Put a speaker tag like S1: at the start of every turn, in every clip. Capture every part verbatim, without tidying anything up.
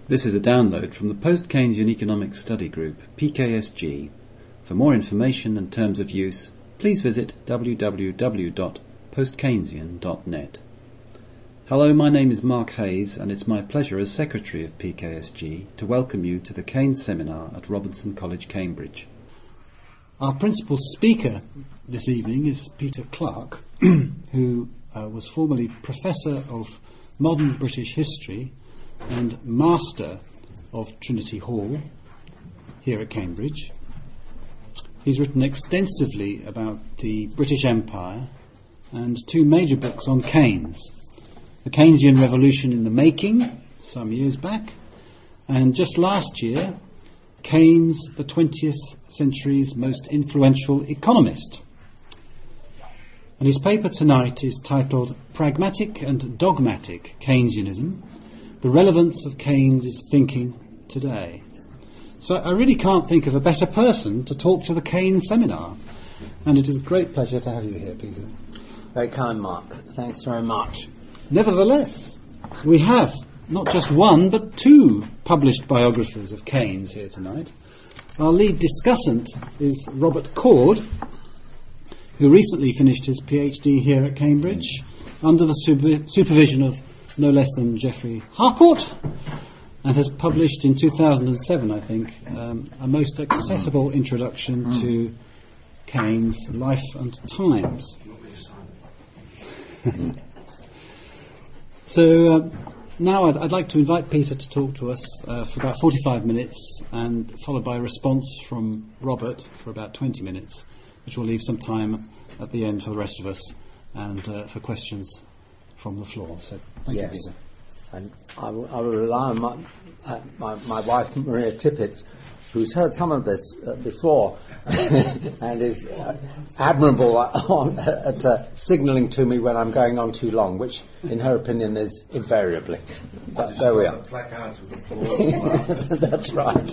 S1: This is a download from the Post-Keynesian Economic Study Group, P K S G. For more information and terms of use, please visit w w w dot post keynesian dot net. Hello, my name is Mark Hayes, and it's my pleasure as Secretary of P K S G to welcome you to the Keynes Seminar at Robinson College, Cambridge. Our principal speaker this evening is Peter Clarke, who uh, was formerly Professor of Modern British History and Master of Trinity Hall here at Cambridge. He's written extensively about the British Empire and two major books on Keynes: The Keynesian Revolution in the Making, some years back, and just last year, Keynes, the twentieth century's most influential economist. And his paper tonight is titled Pragmatic and Dogmatic Keynesianism, the Relevance of Keynes' Thinking Today. So I really can't think of a better person to talk to the Keynes Seminar, and it is a great pleasure to have you here, Peter.
S2: Very kind, Mark. Thanks very much.
S1: Nevertheless, we have not just one, but two published biographers of Keynes here tonight. Our lead discussant is Robert Cord, who recently finished his PhD here at Cambridge under the super- supervision of no less than Geoffrey Harcourt, and has published in two thousand seven, I think, um, a most accessible introduction mm. to Keynes' Life and Times. So uh, now I'd, I'd like to invite Peter to talk to us uh, for about forty-five minutes, and followed by a response from Robert for about twenty minutes, which will leave some time at the end for the rest of us and uh, for questions from the floor. So thank
S2: yes.
S1: you, Peter.
S2: And I will, I will rely on my, uh, my, my wife, Maria Tippett, who's heard some of this uh, before and is uh, admirable on, uh, at uh, signalling to me when I'm going on too long, which, in her opinion, is invariably. But there we are. That's right.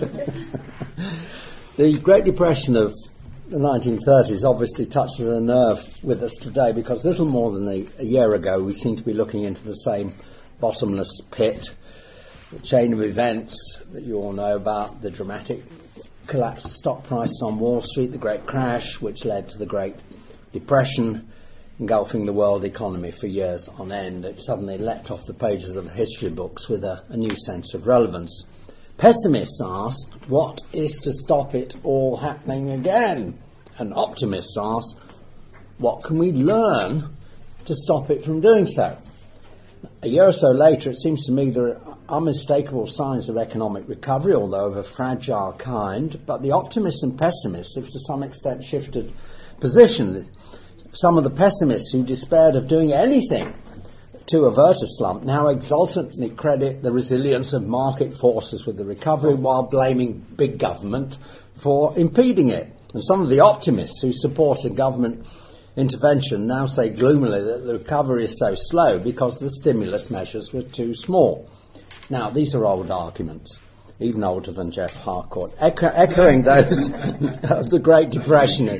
S2: The Great Depression of the nineteen thirties obviously touches a nerve with us today, because little more than a, a year ago we seem to be looking into the same bottomless pit, the chain of events that you all know about, the dramatic collapse of stock prices on Wall Street, the great crash which led to the Great Depression, engulfing the world economy for years on end. It suddenly leapt off the pages of the history books with a, a new sense of relevance. Pessimists asked, what is to stop it all happening again? And optimists asked, what can we learn to stop it from doing so? A year or so later, it seems to me there are unmistakable signs of economic recovery, although of a fragile kind, but the optimists and pessimists have to some extent shifted position. Some of the pessimists who despaired of doing anything to avert a slump now exultantly credit the resilience of market forces with the recovery, while blaming big government for impeding it. And some of the optimists who supported government intervention now say gloomily that the recovery is so slow because the stimulus measures were too small. Now, these are old arguments, even older than Jeff Harcourt, echo- echoing those of the Great Depression,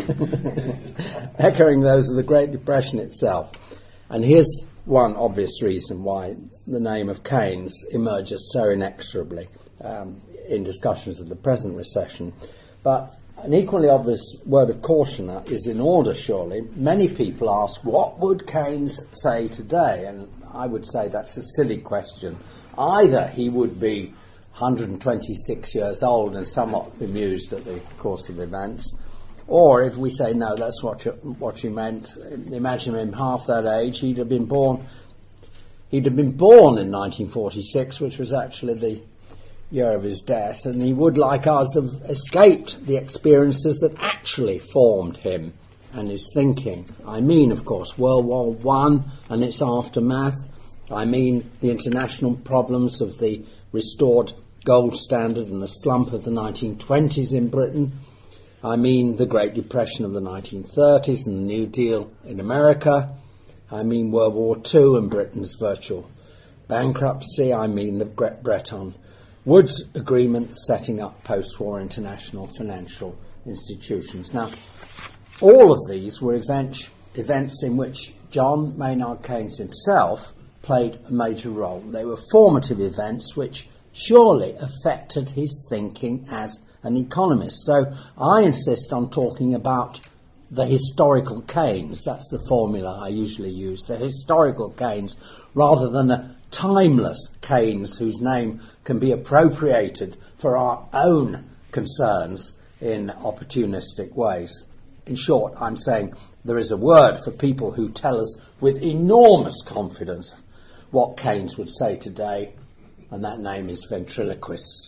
S2: echoing those of the Great Depression itself. And here's one obvious reason why the name of Keynes emerges so inexorably um, in discussions of the present recession. But an equally obvious word of caution is in order, surely. Many people ask, what would Keynes say today? And I would say that's a silly question. Either he would be one hundred twenty-six years old and somewhat bemused at the course of events, or if we say, no, that's what you, what you meant, imagine him half that age, he'd have been born, he'd have been born in nineteen forty-six, which was actually the year of his death, and he would, like us, have escaped the experiences that actually formed him and his thinking. I mean, of course, World War One and its aftermath. I mean the international problems of the restored gold standard and the slump of the nineteen twenties in Britain. I mean the Great Depression of the nineteen thirties and the New Deal in America. I mean World War Two and Britain's virtual bankruptcy. I mean the Bretton Woods Agreement setting up post-war international financial institutions. Now, all of these were event, events in which John Maynard Keynes himself played a major role. They were formative events which surely affected his thinking as an economist. So I insist on talking about the historical Keynes. That's the formula I usually use, the historical Keynes, rather than a timeless Keynes whose name can be appropriated for our own concerns in opportunistic ways. In short, I'm saying there is a word for people who tell us with enormous confidence what Keynes would say today, and that name is ventriloquists.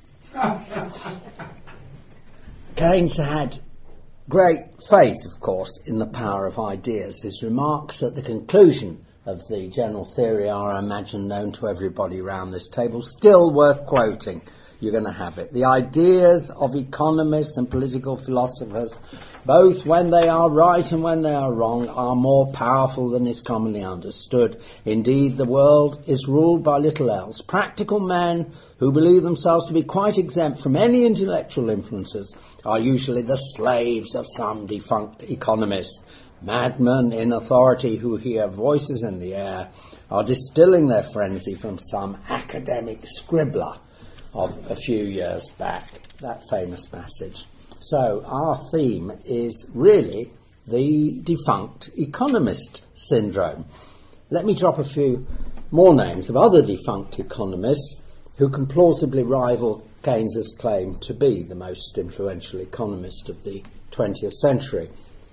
S2: Keynes had great faith, of course, in the power of ideas. His remarks at the conclusion of the general theory are, I imagine, known to everybody around this table, still worth quoting. You're going to have it. The ideas of economists and political philosophers, both when they are right and when they are wrong, are more powerful than is commonly understood. Indeed, the world is ruled by little else. Practical men who believe themselves to be quite exempt from any intellectual influences are usually the slaves of some defunct economist. Madmen in authority who hear voices in the air are distilling their frenzy from some academic scribbler of a few years back, that famous passage. So our theme is really the defunct economist syndrome. Let me drop a few more names of other defunct economists who can plausibly rival Keynes's claim to be the most influential economist of the twentieth century.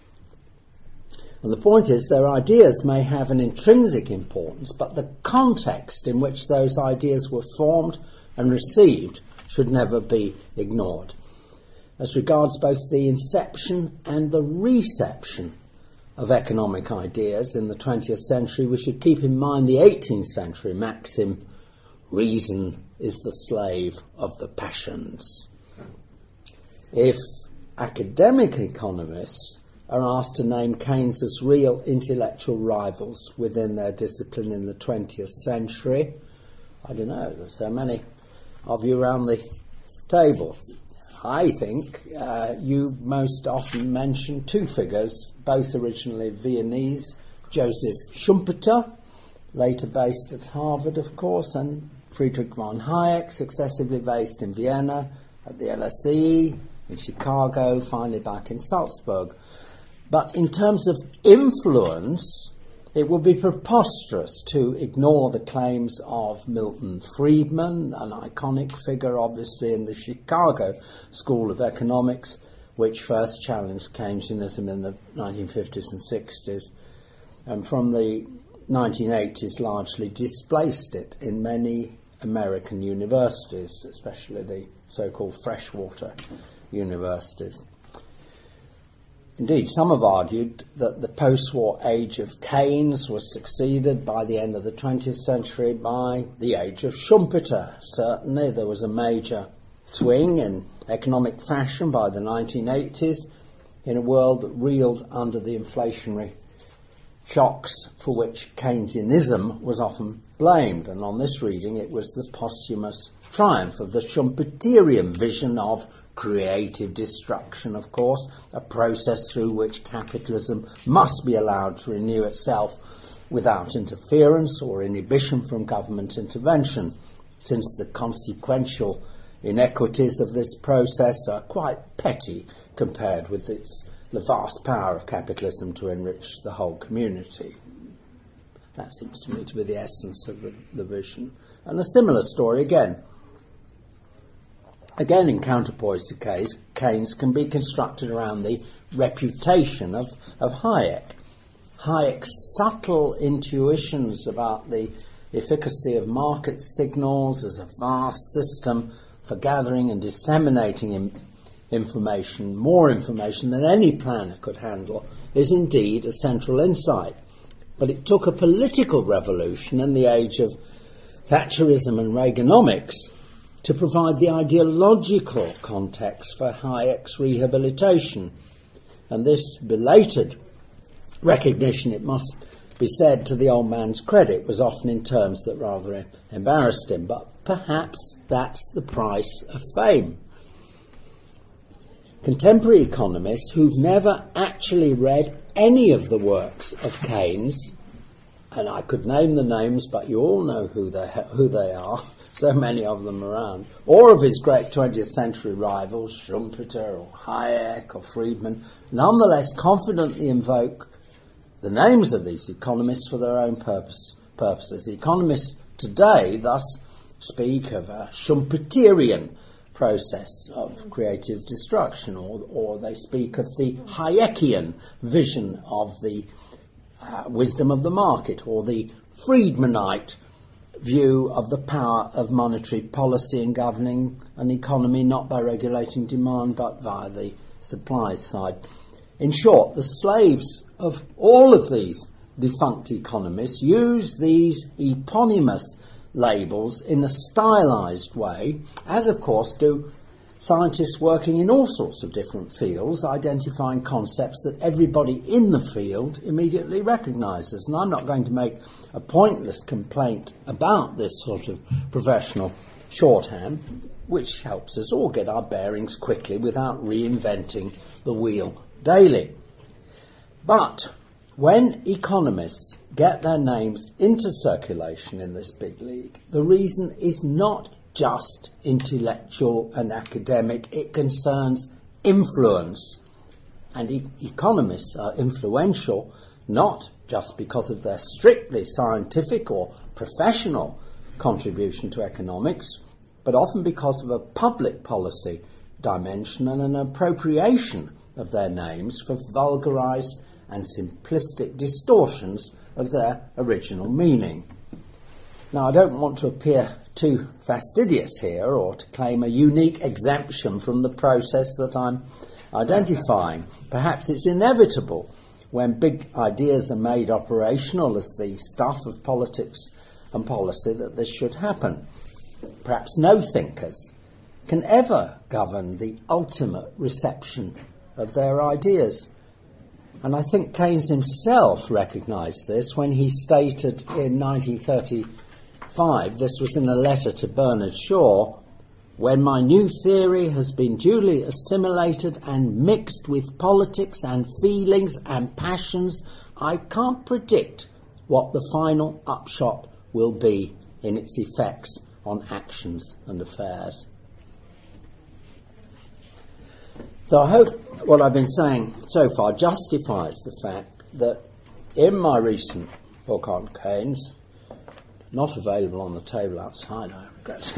S2: And the point is, their ideas may have an intrinsic importance, but the context in which those ideas were formed and received should never be ignored. As regards both the inception and the reception of economic ideas in the twentieth century, we should keep in mind the eighteenth century maxim, reason is the slave of the passions. If academic economists are asked to name Keynes's real intellectual rivals within their discipline in the twentieth century, I don't know, there's so many of you around the table. I think uh, you most often mention two figures, both originally Viennese, Joseph Schumpeter, later based at Harvard, of course, and Friedrich von Hayek, successively based in Vienna, at the L S E, in Chicago, finally back in Salzburg. But in terms of influence, it would be preposterous to ignore the claims of Milton Friedman, an iconic figure obviously in the Chicago School of Economics, which first challenged Keynesianism in the nineteen fifties and sixties, and from the nineteen eighties largely displaced it in many American universities, especially the so-called freshwater universities. Indeed, some have argued that the post-war age of Keynes was succeeded by the end of the twentieth century by the age of Schumpeter. Certainly there was a major swing in economic fashion by the nineteen eighties in a world that reeled under the inflationary shocks for which Keynesianism was often blamed. And on this reading it was the posthumous triumph of the Schumpeterian vision of creative destruction, of course, a process through which capitalism must be allowed to renew itself without interference or inhibition from government intervention, since the consequential inequities of this process are quite petty compared with its, the vast power of capitalism to enrich the whole community. That seems to me to be the essence of the, the vision. And a similar story again. Again, in counterpoise to Keynes, Keynes can be constructed around the reputation of, of Hayek. Hayek's subtle intuitions about the efficacy of market signals as a vast system for gathering and disseminating im- information, more information than any planner could handle, is indeed a central insight. But it took a political revolution in the age of Thatcherism and Reaganomics to provide the ideological context for Hayek's rehabilitation. And this belated recognition, it must be said to the old man's credit, was often in terms that rather embarrassed him. But perhaps that's the price of fame. Contemporary economists who've never actually read any of the works of Keynes, and I could name the names, but you all know who they, who they are, so many of them around, or of his great twentieth century rivals, Schumpeter or Hayek or Friedman, nonetheless confidently invoke the names of these economists for their own purpose, purposes. The economists today thus speak of a Schumpeterian process of creative destruction, or, or they speak of the Hayekian vision of the uh, wisdom of the market, or the Friedmanite view of the power of monetary policy in governing an economy, not by regulating demand but via the supply side. In short, the slaves of all of these defunct economists use these eponymous labels in a stylized way, as of course do scientists working in all sorts of different fields, identifying concepts that everybody in the field immediately recognizes. And I'm not going to make a pointless complaint about this sort of professional shorthand, which helps us all get our bearings quickly without reinventing the wheel daily. But when economists get their names into circulation in this big league, the reason is not just intellectual and academic. It concerns influence. And e- economists are influential not just because of their strictly scientific or professional contribution to economics, but often because of a public policy dimension and an appropriation of their names for vulgarized and simplistic distortions of their original meaning. Now, I don't want to appear too fastidious here or to claim a unique exemption from the process that I'm identifying. Perhaps it's inevitable when big ideas are made operational as the stuff of politics and policy that this should happen. Perhaps no thinkers can ever govern the ultimate reception of their ideas. And I think Keynes himself recognised this when he stated in nineteen thirty-five, this was in a letter to Bernard Shaw, "When my new theory has been duly assimilated and mixed with politics and feelings and passions, I can't predict what the final upshot will be in its effects on actions and affairs." So I hope what I've been saying so far justifies the fact that in my recent book on Keynes, not available on the table outside, I regret to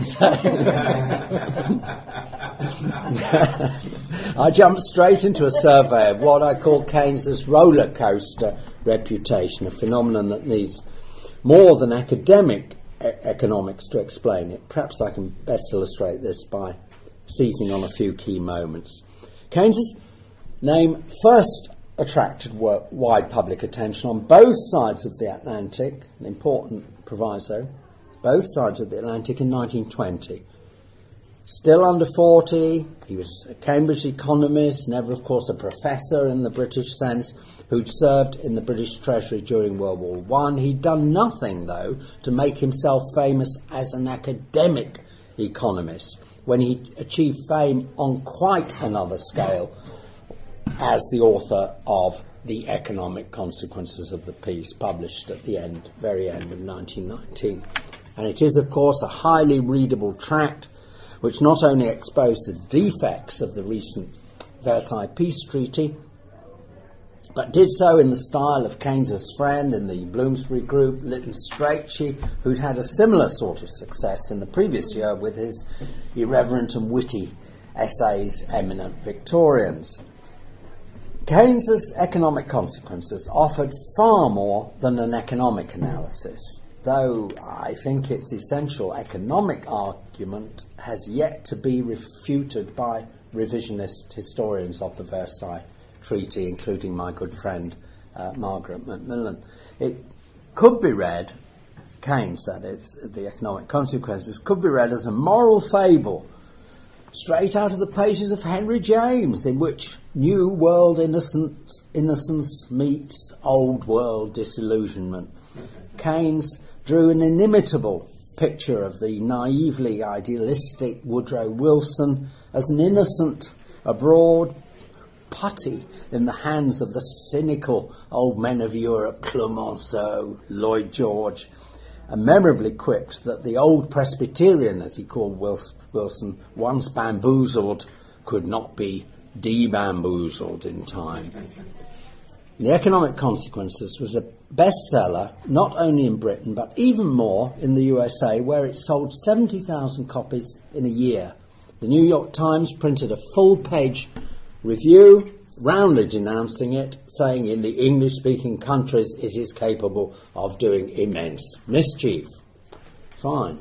S2: say, I jumped straight into a survey of what I call Keynes's roller coaster reputation, a phenomenon that needs more than academic e- economics to explain it. Perhaps I can best illustrate this by seizing on a few key moments. Keynes's name first attracted work, wide public attention on both sides of the Atlantic, an important proviso, both sides of the Atlantic in nineteen twenty. Still under forty, he was a Cambridge economist, never of course a professor in the British sense, who'd served in the British Treasury during World War One. He'd done nothing, though, to make himself famous as an academic economist, when he achieved fame on quite another scale as the author of The Economic Consequences of the Peace, published at the end, very end of nineteen nineteen. And it is, of course, a highly readable tract which not only exposed the defects of the recent Versailles Peace Treaty, but did so in the style of Keynes's friend in the Bloomsbury Group, Lytton Strachey, who'd had a similar sort of success in the previous year with his irreverent and witty essays, Eminent Victorians. Keynes's Economic Consequences offered far more than an economic analysis, though I think its essential economic argument has yet to be refuted by revisionist historians of the Versailles Treaty, including my good friend uh, Margaret Macmillan. It could be read, Keynes that is, The Economic Consequences, could be read as a moral fable straight out of the pages of Henry James, in which new world innocence, innocence meets old world disillusionment. Keynes drew an inimitable picture of the naively idealistic Woodrow Wilson as an innocent abroad, putty in the hands of the cynical old men of Europe, Clemenceau, Lloyd George, and memorably quipped that the old Presbyterian, as he called Wilson, once bamboozled, could not be de-bamboozled in time. The Economic Consequences was a bestseller not only in Britain but even more in the U S A, where it sold seventy thousand copies in a year. The New York Times printed a full-page review roundly denouncing it, saying in the English-speaking countries it is capable of doing immense mischief. Fine.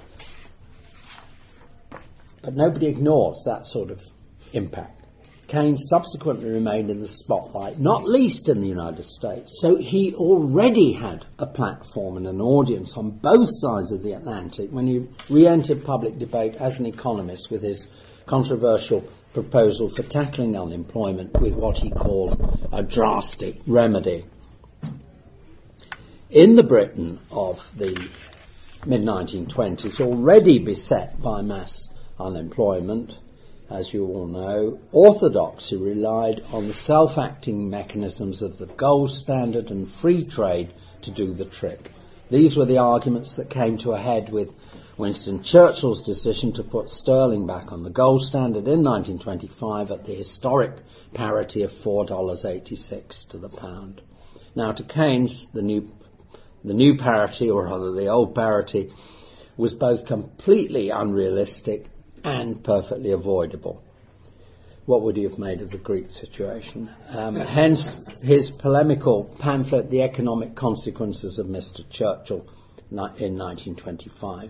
S2: But nobody ignores that sort of impact. Keynes subsequently remained in the spotlight, not least in the United States, so he already had a platform and an audience on both sides of the Atlantic when he re-entered public debate as an economist with his controversial proposal for tackling unemployment with what he called a drastic remedy. In the Britain of the mid nineteen twenties, already beset by mass unemployment, as you all know, orthodoxy relied on the self-acting mechanisms of the gold standard and free trade to do the trick. These were the arguments that came to a head with Winston Churchill's decision to put sterling back on the gold standard in nineteen twenty-five at the historic parity of four dollars eighty-six to the pound. Now, to Keynes, the new, the new parity, or rather the old parity, was both completely unrealistic and perfectly avoidable. What would he have made of the Greek situation? Um, hence his polemical pamphlet, The Economic Consequences of Mister Churchill, in nineteen twenty-five.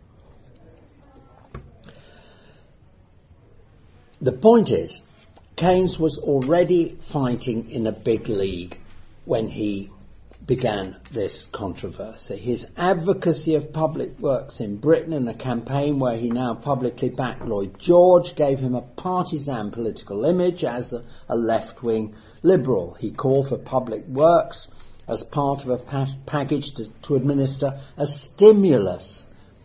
S2: The point is, Keynes was already fighting in a big league when he began this controversy. His advocacy of public works in Britain in a campaign where he now publicly backed Lloyd George gave him a partisan political image as a, a left-wing liberal. He called for public works as part of a pa- package to, to administer a stimulus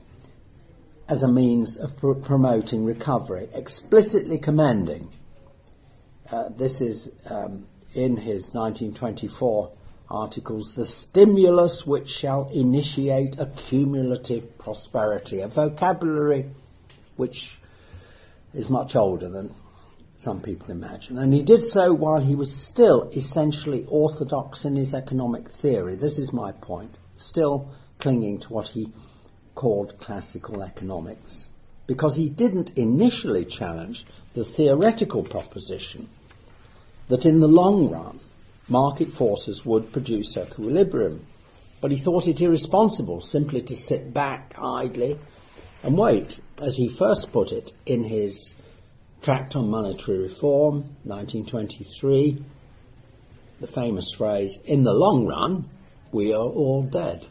S2: as a means of pr- promoting recovery, explicitly commending, uh, this is um, in his nineteen twenty-four articles, the stimulus which shall initiate a cumulative prosperity, a vocabulary which is much older than some people imagine. And he did so while he was still essentially orthodox in his economic theory. This is my point. Still clinging to what he called classical economics, because he didn't initially challenge the theoretical proposition that in the long run market forces would produce equilibrium. But he thought it irresponsible simply to sit back idly and wait, as he first put it in his Tract on Monetary Reform, nineteen twenty-three, the famous phrase, in the long run, we are all dead.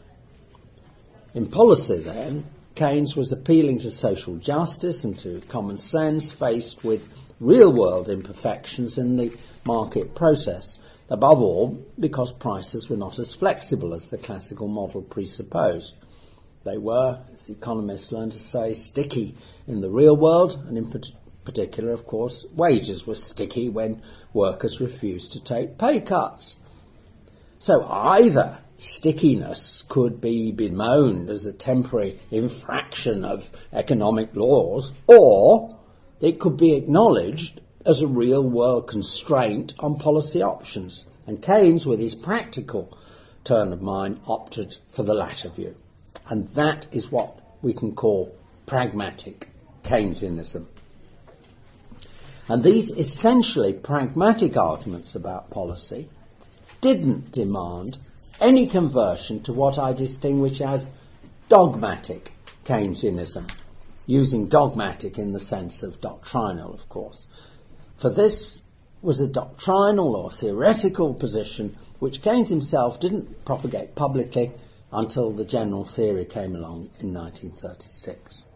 S2: In policy, then, Keynes was appealing to social justice and to common sense faced with real-world imperfections in the market process. Above all, because prices were not as flexible as the classical model presupposed. They were, as economists learned to say, sticky in the real world, and in particular, of course, wages were sticky when workers refused to take pay cuts. So either stickiness could be bemoaned as a temporary infraction of economic laws, or it could be acknowledged as a real-world constraint on policy options. And Keynes, with his practical turn of mind, opted for the latter view. And that is what we can call pragmatic Keynesianism. And these essentially pragmatic arguments about policy didn't demand any conversion to what I distinguish as dogmatic Keynesianism, using dogmatic in the sense of doctrinal, of course. For this was a doctrinal or theoretical position which Keynes himself didn't propagate publicly until the general theory came along in nineteen thirty-six.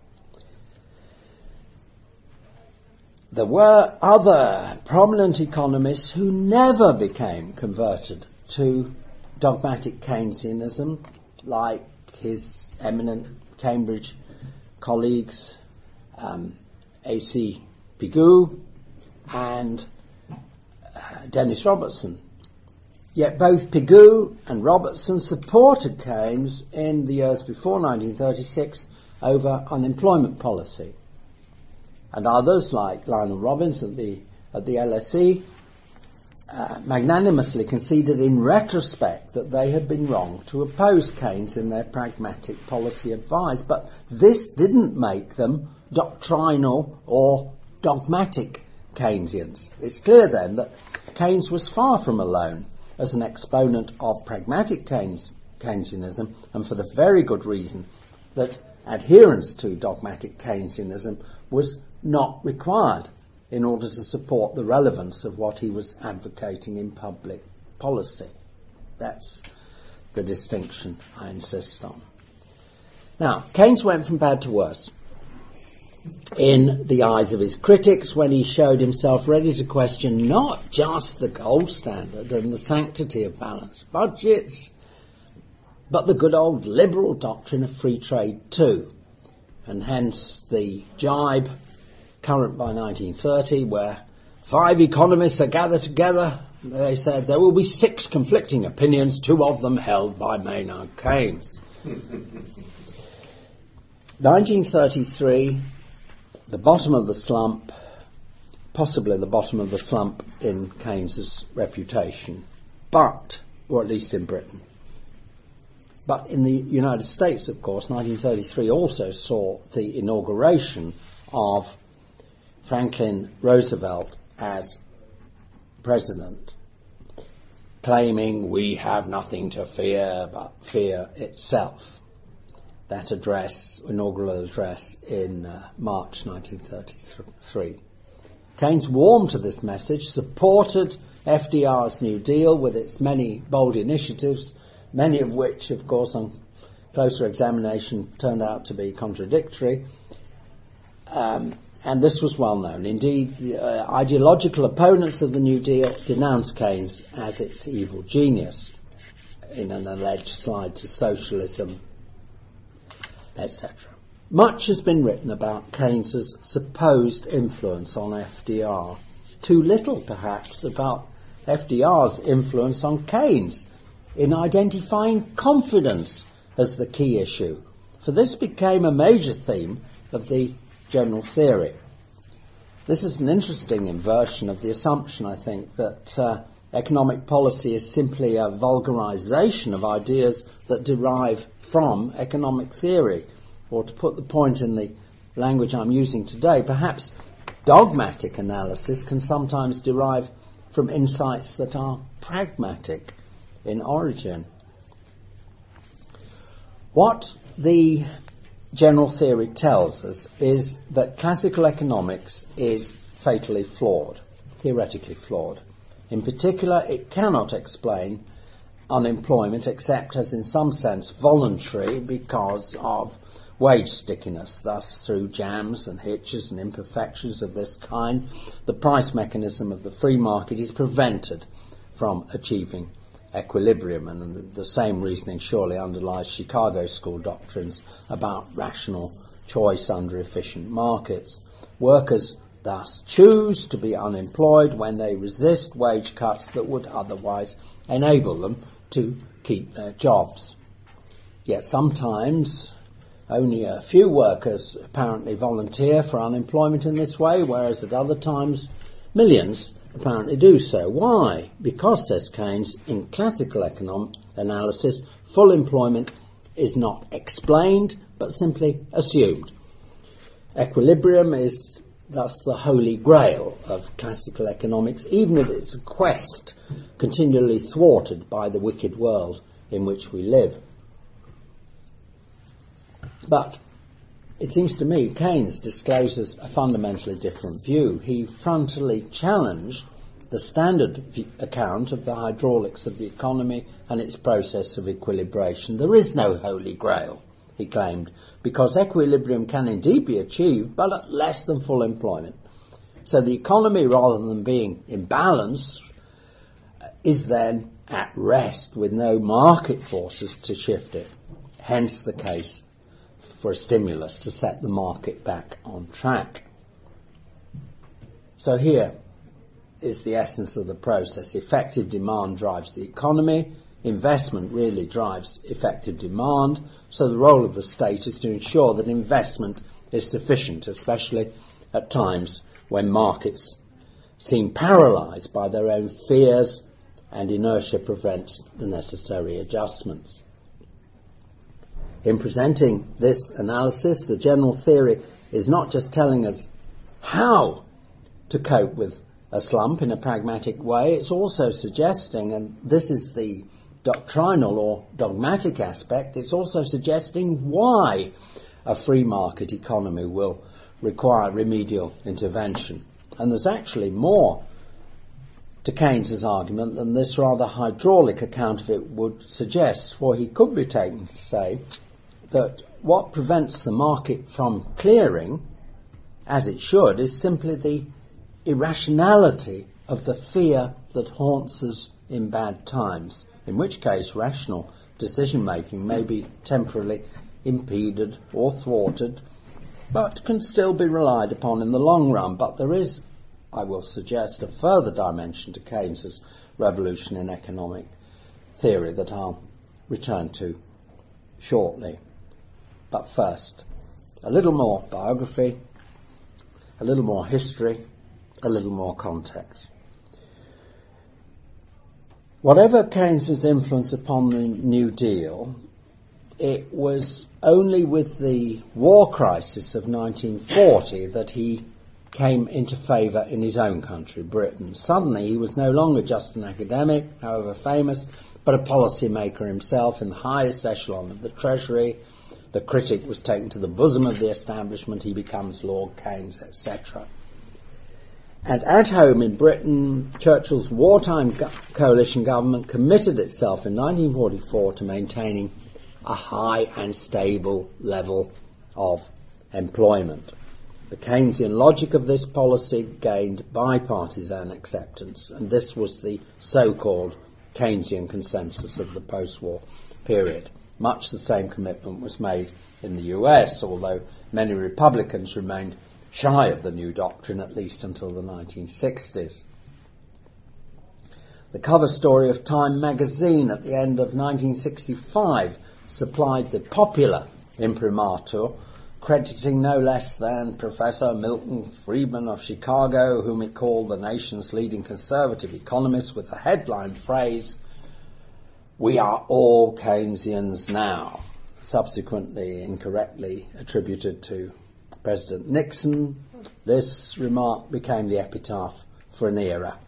S2: There were other prominent economists who never became converted to dogmatic Keynesianism, like his eminent Cambridge colleagues, um, A C Pigou and uh, Dennis Robertson. Yet both Pigou and Robertson supported Keynes in the years before nineteen thirty-six over unemployment policy. And others, like Lionel Robbins at the, at the L S E, uh, magnanimously conceded in retrospect that they had been wrong to oppose Keynes in their pragmatic policy advice. But this didn't make them doctrinal or dogmatic Keynesians. It's clear then that Keynes was far from alone as an exponent of pragmatic Keynes, Keynesianism, and for the very good reason that adherence to dogmatic Keynesianism was not required in order to support the relevance of what he was advocating in public policy. That's the distinction I insist on. Now, Keynes went from bad to worse in the eyes of his critics when he showed himself ready to question not just the gold standard and the sanctity of balanced budgets, but the good old liberal doctrine of free trade too, and hence the jibe current by nineteen thirty, where five economists are gathered together. They said there will be six conflicting opinions, two of them held by Maynard Keynes. nineteen thirty-three, the bottom of the slump, possibly the bottom of the slump in Keynes's reputation, but, or at least in Britain. But in the United States, of course, nineteen thirty-three also saw the inauguration of Franklin Roosevelt as president, claiming we have nothing to fear but fear itself. That address, inaugural address in uh, March nineteen thirty-three. Keynes warmed to this message, supported F D R's New Deal with its many bold initiatives, many of which, of course, on closer examination turned out to be contradictory. Um, and this was well known. Indeed, the uh, ideological opponents of the New Deal denounced Keynes as its evil genius in an alleged slide to socialism, et cetera. Much has been written about Keynes's supposed influence on F D R. Too little, perhaps, about F D R's influence on Keynes in identifying confidence as the key issue, for this became a major theme of the general theory. This is an interesting inversion of the assumption, I think, that uh, economic policy is simply a vulgarization of ideas that derive from economic theory. Or to put the point in the language I'm using today, perhaps dogmatic analysis can sometimes derive from insights that are pragmatic in origin. What the general theory tells us is that classical economics is fatally flawed, theoretically flawed. In particular, it cannot explain unemployment except as in some sense voluntary because of wage stickiness. Thus, through jams and hitches and imperfections of this kind, the price mechanism of the free market is prevented from achieving equilibrium, and the same reasoning surely underlies Chicago school doctrines about rational choice under efficient markets. Workers thus choose to be unemployed when they resist wage cuts that would otherwise enable them to keep their jobs. Yet sometimes only a few workers apparently volunteer for unemployment in this way, whereas at other times millions apparently do so. Why? Because, says Keynes, in classical economic analysis, full employment is not explained, but simply assumed. Equilibrium is thus the holy grail of classical economics, even if it's a quest continually thwarted by the wicked world in which we live. But it seems to me Keynes discloses a fundamentally different view. He frontally challenged the standard account of the hydraulics of the economy and its process of equilibration. There is no holy grail, he claimed, because equilibrium can indeed be achieved, but at less than full employment. So the economy, rather than being in balance, is then at rest with no market forces to shift it. Hence the case for a stimulus to set the market back on track. So here, is the essence of the process. Effective demand drives the economy. Investment really drives effective demand. So the role of the state is to ensure that investment is sufficient, especially at times when markets seem paralysed by their own fears and inertia prevents the necessary adjustments. In presenting this analysis, the general theory is not just telling us how to cope with a slump in a pragmatic way, it's also suggesting, and this is the doctrinal or dogmatic aspect, it's also suggesting why a free market economy will require remedial intervention. And there's actually more to Keynes's argument than this rather hydraulic account of it would suggest, for he could be taken to say that what prevents the market from clearing, as it should, is simply the irrationality of the fear that haunts us in bad times, in which case rational decision-making may be temporarily impeded or thwarted, but can still be relied upon in the long run. But there is, I will suggest, a further dimension to Keynes's revolution in economic theory that I'll return to shortly. But first, a little more biography, a little more history, a little more context. Whatever Keynes's influence upon the New Deal, it was only with the war crisis of nineteen forty that he came into favour in his own country, Britain. Suddenly he was no longer just an academic, however famous, but a policy maker himself in the highest echelon of the Treasury. The critic was taken to the bosom of the establishment. He becomes Lord Keynes, et cetera. And at home in Britain, Churchill's wartime go- coalition government committed itself in nineteen forty-four to maintaining a high and stable level of employment. The Keynesian logic of this policy gained bipartisan acceptance, and this was the so-called Keynesian consensus of the post-war period. Much the same commitment was made in the U S, although many Republicans remained shy of the new doctrine, at least until the nineteen sixties. The cover story of Time magazine at the end of nineteen sixty-five supplied the popular imprimatur, crediting no less than Professor Milton Friedman of Chicago, whom it called the nation's leading conservative economist, with the headline phrase, "We are all Keynesians now," subsequently incorrectly attributed to President Nixon. This remark became the epitaph for an era.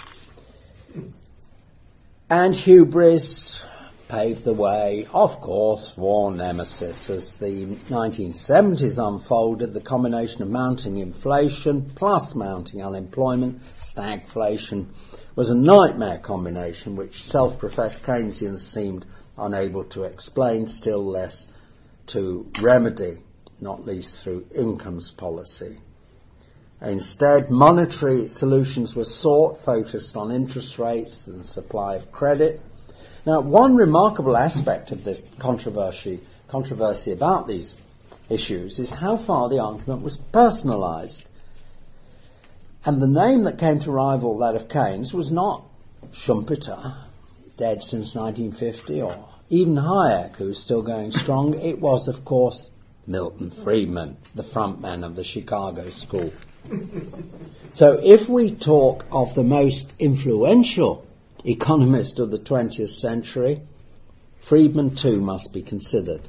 S2: And hubris paved the way, of course, for nemesis. As the nineteen seventies unfolded, the combination of mounting inflation plus mounting unemployment, stagflation, was a nightmare combination which self-professed Keynesians seemed unable to explain, still less to remedy, not least through incomes policy. Instead, monetary solutions were sought, focused on interest rates and the supply of credit. Now, one remarkable aspect of this controversy, controversy about these issues is how far the argument was personalised. And the name that came to rival that of Keynes was not Schumpeter, dead since nineteen fifty, or even Hayek, who's still going strong. It was, of course, Milton Friedman, the frontman of the Chicago School. So if we talk of the most influential economist of the twentieth century, Friedman too must be considered.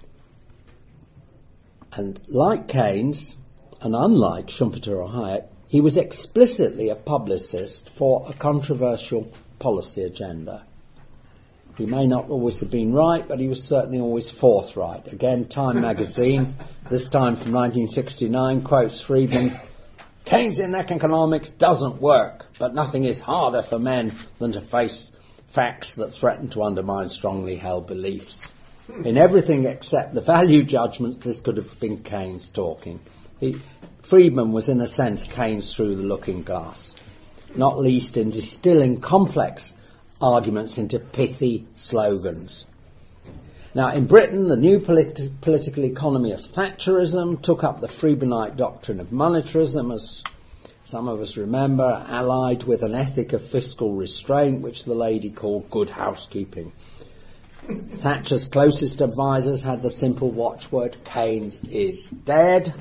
S2: And like Keynes, and unlike Schumpeter or Hayek, he was explicitly a publicist for a controversial policy agenda. He may not always have been right, but he was certainly always forthright. Again, Time magazine, this time from nineteen sixty-nine, quotes Friedman, "Keynesian economics doesn't work, but nothing is harder for men than to face facts that threaten to undermine strongly held beliefs." In everything except the value judgments, this could have been Keynes talking. He, Friedman was, in a sense, Keynes through the looking glass, not least in distilling complex arguments into pithy slogans. Now, in Britain, the new polit- political economy of Thatcherism took up the Friedmanite doctrine of monetarism, as some of us remember, allied with an ethic of fiscal restraint, which the lady called good housekeeping. Thatcher's closest advisers had the simple watchword, Keynes is dead.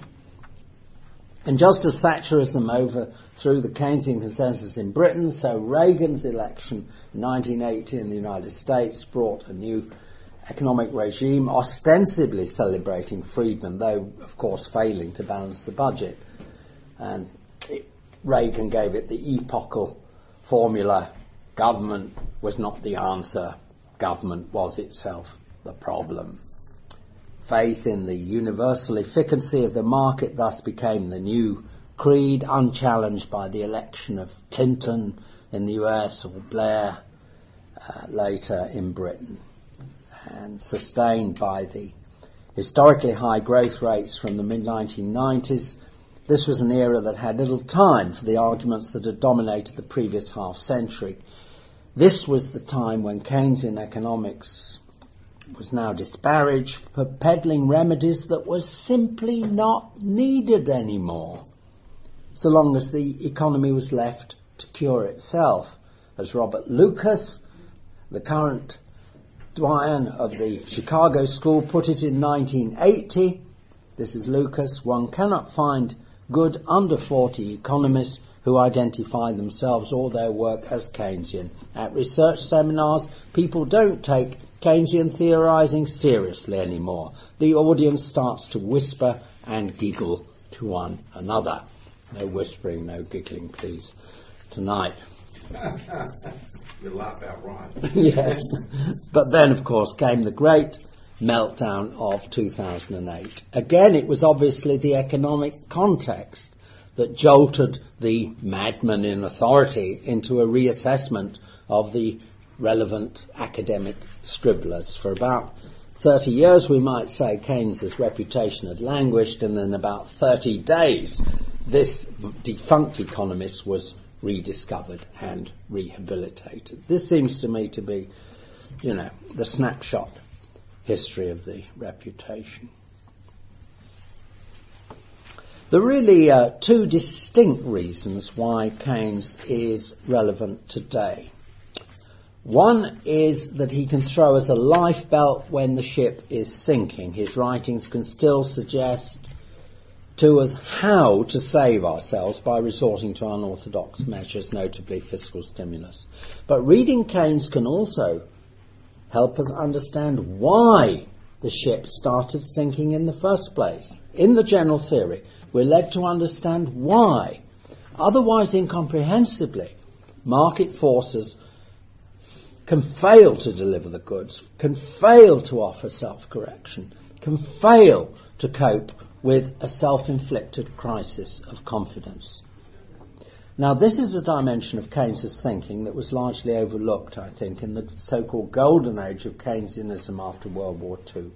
S2: And just as Thatcherism overthrew the Keynesian consensus in Britain, so Reagan's election in nineteen eighty in the United States brought a new economic regime, ostensibly celebrating Friedman, though, of course, failing to balance the budget. And it, Reagan gave it the epochal formula, government was not the answer, government was itself the problem. Faith in the universal efficacy of the market thus became the new creed, unchallenged by the election of Clinton in the U S or Blair uh, later in Britain, and sustained by the historically high growth rates from the mid nineteen nineties. This was an era that had little time for the arguments that had dominated the previous half century. This was the time when Keynesian economics was now disparaged for peddling remedies that were simply not needed anymore, so long as the economy was left to cure itself. As Robert Lucas, the current doyen of the Chicago School, put it in nineteen eighty, this is Lucas, one cannot find good under forty economists who identify themselves or their work as Keynesian. At research seminars, people don't take Keynesian theorizing seriously anymore. The audience starts to whisper and giggle to one another. No whispering, no giggling, please, tonight.
S3: You laugh outright.
S2: Yes. But then, of course, came the great meltdown of two thousand eight. Again, it was obviously the economic context that jolted the madman in authority into a reassessment of the relevant academic scribblers. For about thirty years, we might say, Keynes's reputation had languished, and in about thirty days, this defunct economist was rediscovered and rehabilitated. This seems to me to be, you know, the snapshot history of the reputation. There are really uh, two distinct reasons why Keynes is relevant today. One is that he can throw us a lifebelt when the ship is sinking. His writings can still suggest to us how to save ourselves by resorting to unorthodox measures, notably fiscal stimulus. But reading Keynes can also help us understand why the ship started sinking in the first place. In the general theory, we're led to understand why. Otherwise, incomprehensibly, market forces can fail to deliver the goods, can fail to offer self-correction, can fail to cope with a self-inflicted crisis of confidence. Now, this is a dimension of Keynes's thinking that was largely overlooked, I think, in the so-called golden age of Keynesianism after World War Two.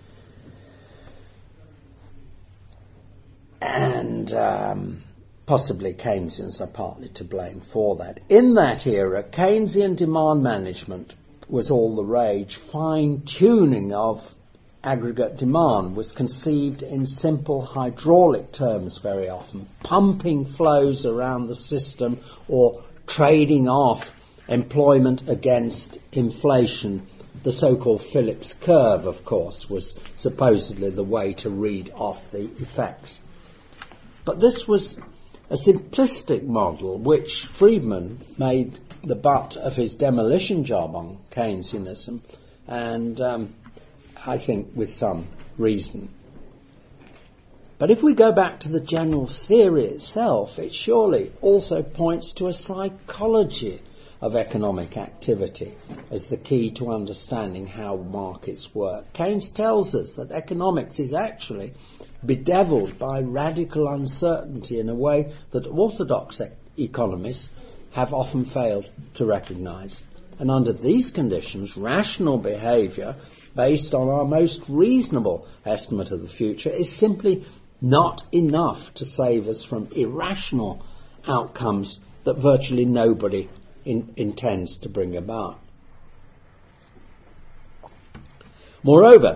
S2: And um, possibly Keynesians are partly to blame for that. In that era, Keynesian demand management was all the rage. Fine-tuning of aggregate demand was conceived in simple hydraulic terms very often, pumping flows around the system or trading off employment against inflation. The so-called Phillips curve, of course, was supposedly the way to read off the effects. But this was a simplistic model which Friedman made the butt of his demolition job on Keynesianism, and um, I think with some reason. But if we go back to the general theory itself, it surely also points to a psychology of economic activity as the key to understanding how markets work. Keynes tells us that economics is actually bedeviled by radical uncertainty in a way that orthodox e- economists have often failed to recognize. And under these conditions, rational behavior based on our most reasonable estimate of the future is simply not enough to save us from irrational outcomes that virtually nobody in, intends to bring about. Moreover,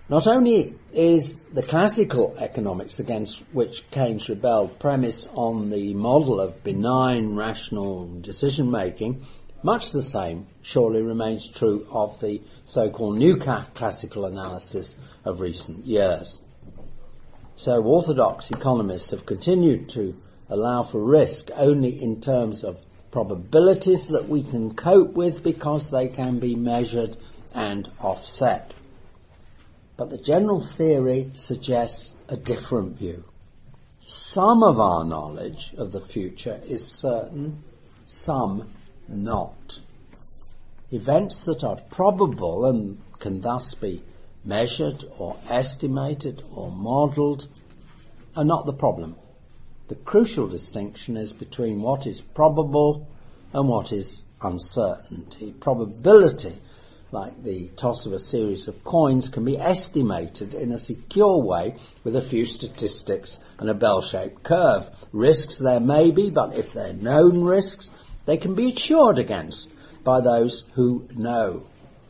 S2: Not only is the classical economics against which Keynes rebelled premised on the model of benign rational decision-making, much the same surely remains true of the so-called new classical analysis of recent years. So orthodox economists have continued to allow for risk only in terms of probabilities that we can cope with because they can be measured and offset. But the general theory suggests a different view. Some of our knowledge of the future is certain, some not. Events that are probable and can thus be measured or estimated or modelled are not the problem. The crucial distinction is between what is probable and what is uncertainty. Probability, like the toss of a series of coins, can be estimated in a secure way with a few statistics and a bell-shaped curve. Risks there may be, but if they're known risks, they can be insured against by those who know.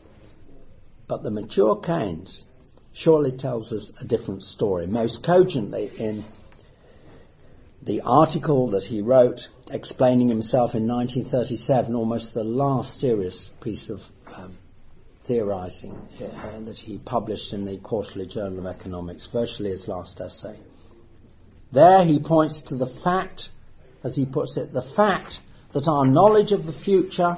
S2: But the mature Keynes surely tells us a different story, most cogently in the article that he wrote explaining himself in nineteen thirty-seven, almost the last serious piece of um, theorising uh, that he published in the Quarterly Journal of Economics, virtually his last essay. There he points to the fact, as he puts it, the fact that our knowledge of the future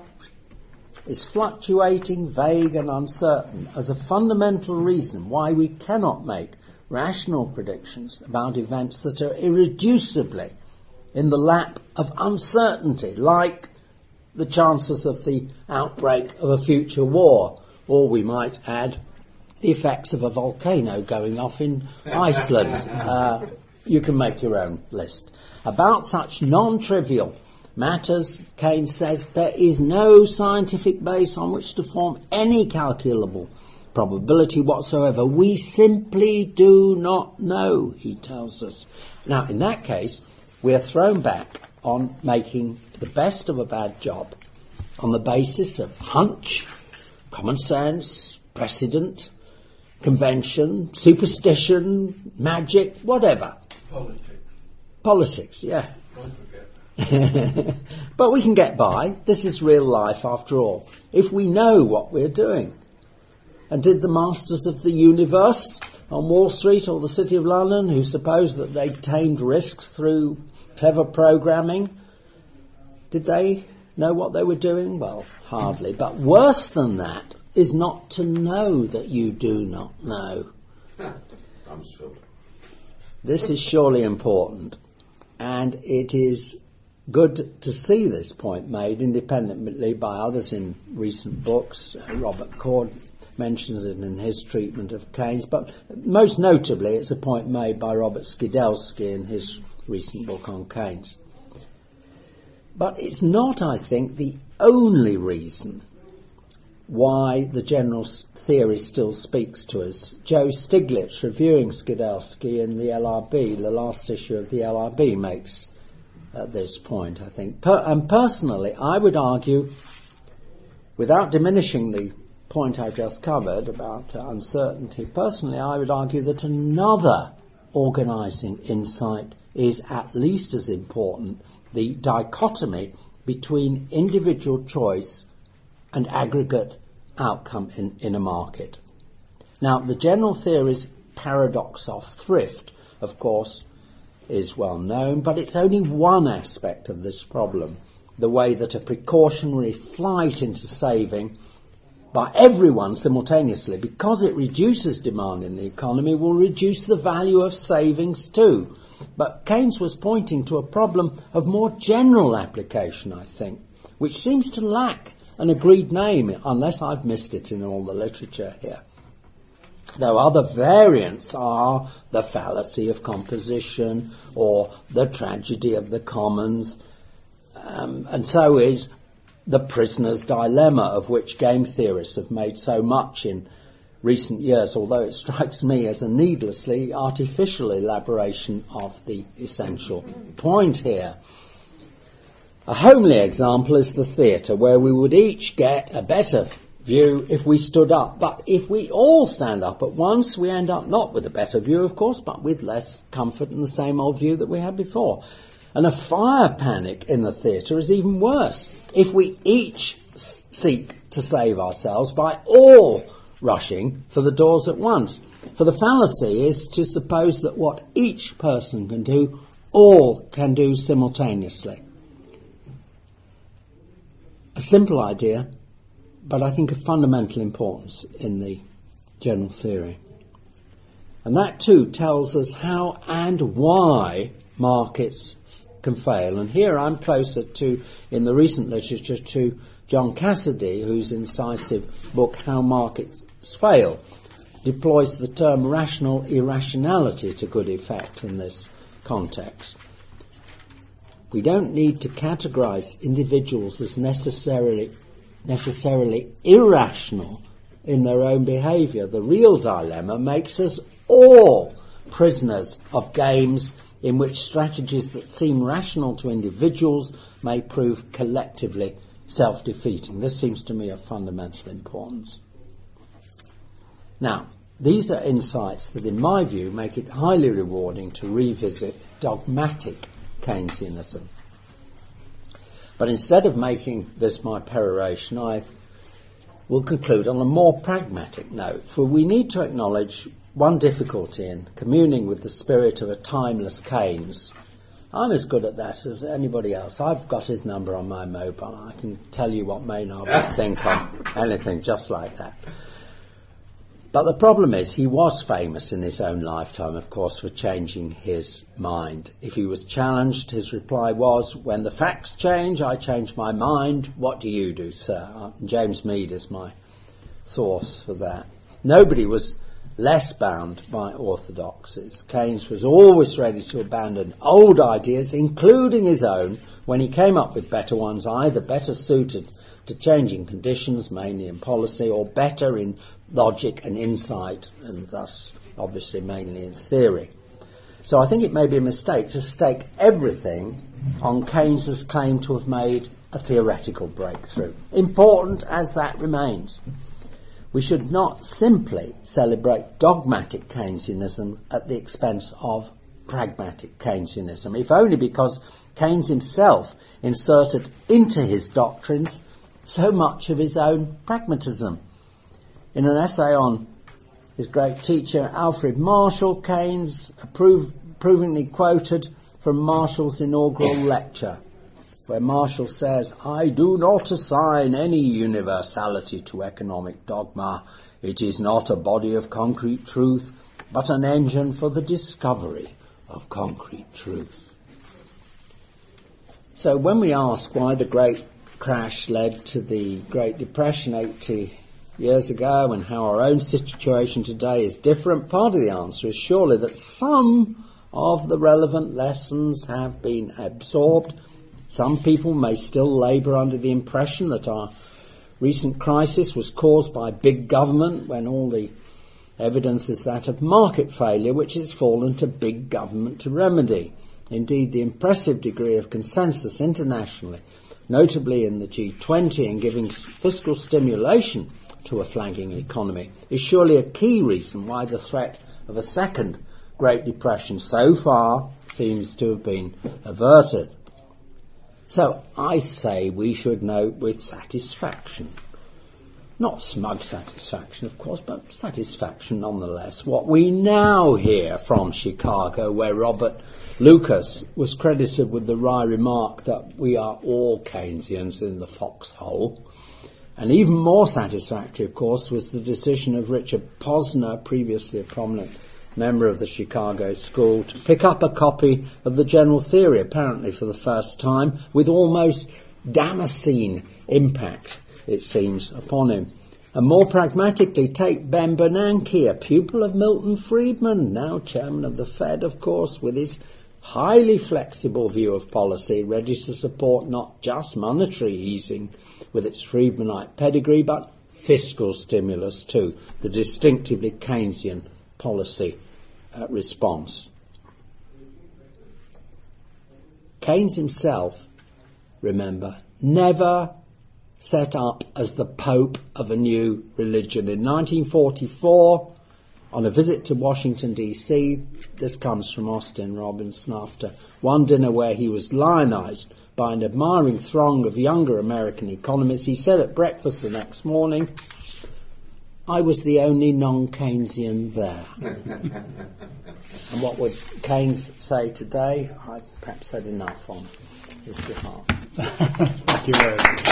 S2: is fluctuating, vague and uncertain as a fundamental reason why we cannot make rational predictions about events that are irreducibly in the lap of uncertainty, like the chances of the outbreak of a future war, or we might add the effects of a volcano going off in Iceland. Uh, you can make your own list. About such non-trivial matters, Keynes says, there is no scientific base on which to form any calculable probability whatsoever. We simply do not know, he tells us. Now, in that case, we are thrown back on making the best of a bad job on the basis of hunch, common sense, precedent, convention, superstition, magic, whatever.
S3: Politics.
S2: Politics, yeah.
S3: Don't forget.
S2: But we can get by. This is real life after all, if we know what we're doing. And did the masters of the universe on Wall Street or the City of London, who supposed that they tamed risks through clever programming, did they know what they were doing? Well, hardly. But worse than that is not to know that you do not know.
S3: I'm filled.
S2: This is surely important, and it is good to see this point made independently by others in recent books. Uh, Robert Cord mentions it in his treatment of Keynes, but most notably it's a point made by Robert Skidelsky in his recent book on Keynes. But it's not, I think, the only reason why the general theory still speaks to us. Joe Stiglitz, reviewing Skidelsky in the L R B, the last issue of the L R B, makes at this point, I think. Per- and personally, I would argue, without diminishing the point I've just covered about uh, uncertainty, personally I would argue that another organising insight is at least as important, the dichotomy between individual choice and aggregate outcome in, in a market. Now, the general theory's paradox of thrift, of course, is well known, but it's only one aspect of this problem, the way that a precautionary flight into saving by everyone simultaneously, because it reduces demand in the economy, will reduce the value of savings too. But Keynes was pointing to a problem of more general application, I think, which seems to lack an agreed name, unless I've missed it in all the literature here. Though other variants are the fallacy of composition or the tragedy of the commons, um, and so is the prisoner's dilemma, of which game theorists have made so much in recent years, although it strikes me as a needlessly artificial elaboration of the essential point here. A homely example is the theatre, where we would each get a better view if we stood up. But if we all stand up at once, we end up not with a better view, of course, but with less comfort in the same old view that we had before. And a fire panic in the theatre is even worse. If we each s- seek to save ourselves by all rushing for the doors at once. For the fallacy is to suppose that what each person can do, all can do simultaneously. A simple idea, but I think of fundamental importance in the general theory. And that too tells us how and why markets f- can fail. And here I'm closer to, in the recent literature, to John Cassidy, whose incisive book, How Markets Fail, deploys the term rational irrationality to good effect in this context. We don't need to categorize individuals as necessarily necessarily irrational in their own behaviour. The real dilemma makes us all prisoners of games in which strategies that seem rational to individuals may prove collectively self-defeating. This seems to me of fundamental importance. Now, these are insights that, in my view, make it highly rewarding to revisit dogmatic Keynesianism. But instead of making this my peroration, I will conclude on a more pragmatic note, for we need to acknowledge one difficulty in communing with the spirit of a timeless Keynes. I'm as good at that as anybody else. I've got his number on my mobile. I can tell you what Maynard would think on anything just like that. But the problem is, he was famous in his own lifetime, of course, for changing his mind. If he was challenged, his reply was, when the facts change, I change my mind. What do you do, sir? Uh, James Mead is my source for that. Nobody was less bound by orthodoxies. Keynes was always ready to abandon old ideas, including his own, when he came up with better ones, either better suited to changing conditions, mainly in policy, or better in logic and insight, and thus obviously mainly in theory. So I think it may be a mistake to stake everything on Keynes's claim to have made a theoretical breakthrough, important as that remains. We should not simply celebrate dogmatic Keynesianism at the expense of pragmatic Keynesianism, if only because Keynes himself inserted into his doctrines so much of his own pragmatism. In an essay on his great teacher Alfred Marshall, Keynes approve, approvingly quoted from Marshall's inaugural lecture, where Marshall says, I do not assign any universality to economic dogma. It is not a body of concrete truth, but an engine for the discovery of concrete truth. So when we ask why the Great Crash led to the Great Depression eighty years ago and how our own situation today is different, part of the answer is surely that some of the relevant lessons have been absorbed. Some people may still labour under the impression that our recent crisis was caused by big government, when all the evidence is that of market failure, which has fallen to big government to remedy. Indeed, the impressive degree of consensus internationally, notably in the G twenty, in giving fiscal stimulation to a flagging economy, is surely a key reason why the threat of a second Great Depression so far seems to have been averted. So I say we should note with satisfaction, not smug satisfaction of course, but satisfaction nonetheless, what we now hear from Chicago, where Robert Lucas was credited with the wry remark that we are all Keynesians in the foxhole. And even more satisfactory, of course, was the decision of Richard Posner, previously a prominent member of the Chicago School, to pick up a copy of the General Theory, apparently for the first time, with almost Damascene impact, it seems, upon him. And more pragmatically, take Ben Bernanke, a pupil of Milton Friedman, now chairman of the Fed, of course, with his highly flexible view of policy, ready to support not just monetary easing with its Friedmanite pedigree, but fiscal stimulus too, the distinctively Keynesian policy uh, response. Keynes himself, remember, never set up as the Pope of a new religion. In nineteen forty-four, on a visit to Washington, D C, this comes from Austin Robinson, after one dinner where he was lionized by an admiring throng of younger American economists, he said at breakfast the next morning, "I was the only non-Keynesian there." And what would Keynes say today? I perhaps said enough on his behalf.
S4: Thank you very much.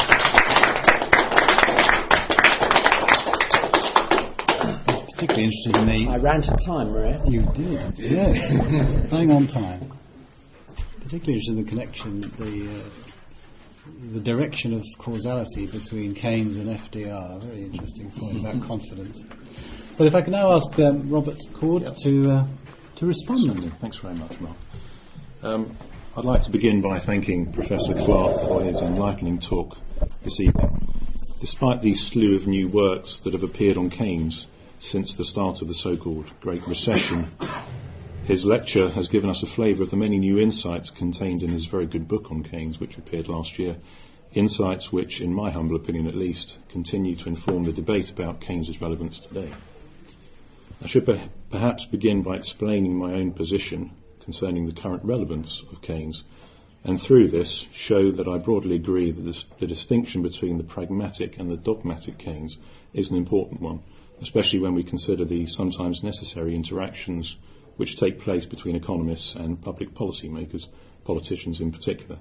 S4: Particularly interested in the...
S2: I ran to time, Maria.
S4: You did, yes. Bang on time. Particularly interested in the connection, the uh, the direction of causality between Keynes and F D R. A very interesting point about confidence. But if I can now ask um, Robert Cord yep. to uh, to respond.
S5: Certainly. Thanks very much, Mark. Um, I'd like to begin by thanking Professor Clark for his enlightening talk this evening. Despite the slew of new works that have appeared on Keynes since the start of the so-called Great Recession, his lecture has given us a flavour of the many new insights contained in his very good book on Keynes, which appeared last year, insights which, in my humble opinion at least, continue to inform the debate about Keynes's relevance today. I should per- perhaps begin by explaining my own position concerning the current relevance of Keynes, and through this show that I broadly agree that this, the distinction between the pragmatic and the dogmatic Keynes is an important one, especially when we consider the sometimes necessary interactions which take place between economists and public policy makers, politicians in particular.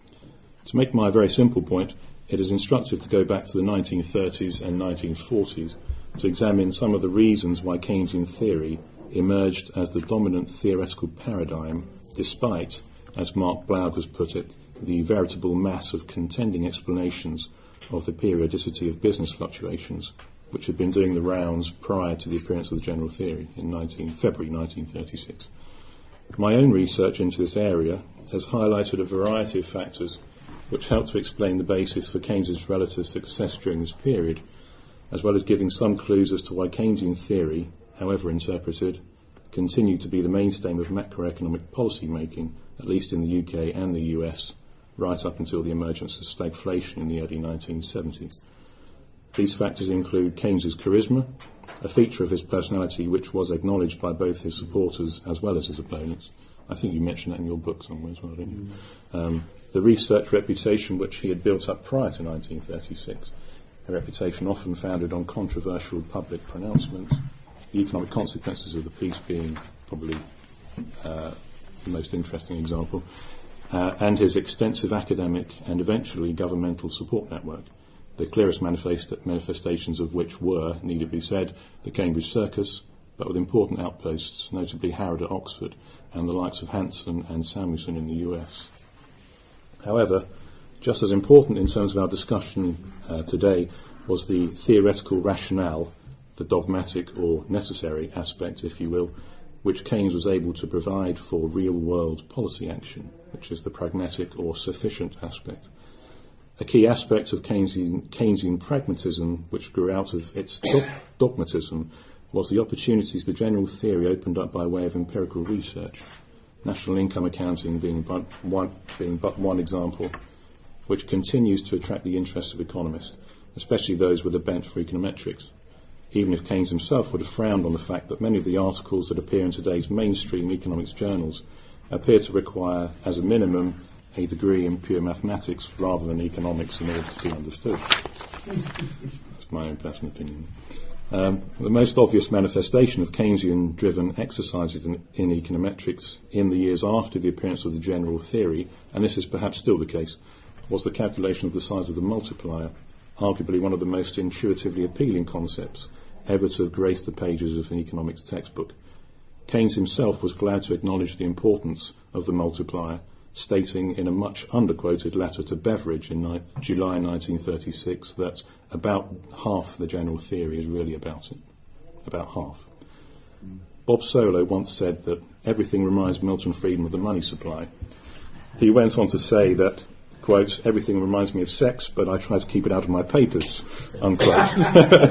S5: To make my very simple point, it is instructive to go back to the nineteen thirties and nineteen forties to examine some of the reasons why Keynesian theory emerged as the dominant theoretical paradigm, despite, as Mark Blaug has put it, the veritable mass of contending explanations of the periodicity of business fluctuations, which had been doing the rounds prior to the appearance of the general theory in February nineteen thirty-six. My own research into this area has highlighted a variety of factors which help to explain the basis for Keynes's relative success during this period, as well as giving some clues as to why Keynesian theory, however interpreted, continued to be the mainstay of macroeconomic policy making, at least in the U K and the U S, right up until the emergence of stagflation in the early nineteen seventies. These factors include Keynes's charisma, a feature of his personality which was acknowledged by both his supporters as well as his opponents. I think you mentioned that in your book somewhere as well, didn't you? Mm. Um, the research reputation which he had built up prior to nineteen thirty-six, a reputation often founded on controversial public pronouncements, the economic consequences of the peace being probably uh, the most interesting example, uh, and his extensive academic and eventually governmental support network, the clearest manifest- manifestations of which were, need it be said, the Cambridge Circus, but with important outposts, notably Harrod at Oxford and the likes of Hanson and Samuelson in the U S. However, just as important in terms of our discussion uh, today was the theoretical rationale, the dogmatic or necessary aspect, if you will, which Keynes was able to provide for real-world policy action, which is the pragmatic or sufficient aspect. A key aspect of Keynesian, Keynesian pragmatism, which grew out of its dog- dogmatism, was the opportunities the general theory opened up by way of empirical research, national income accounting being but one, being but one example, which continues to attract the interest of economists, especially those with a bent for econometrics, even if Keynes himself would have frowned on the fact that many of the articles that appear in today's mainstream economics journals appear to require, as a minimum, a degree in pure mathematics rather than economics in order to be understood. That's my own personal opinion. Um, the most obvious manifestation of Keynesian-driven exercises in, in econometrics in the years after the appearance of the general theory, and this is perhaps still the case, was the calculation of the size of the multiplier, arguably one of the most intuitively appealing concepts ever to have graced the pages of an economics textbook. Keynes himself was glad to acknowledge the importance of the multiplier, stating in a much underquoted letter to Beveridge in ni- July nineteen thirty-six that about half the general theory is really about it. About half. Mm. Bob Solow once said that everything reminds Milton Friedman of the money supply. He went on to say that, quote, everything reminds me of sex, but I try to keep it out of my papers, unquote.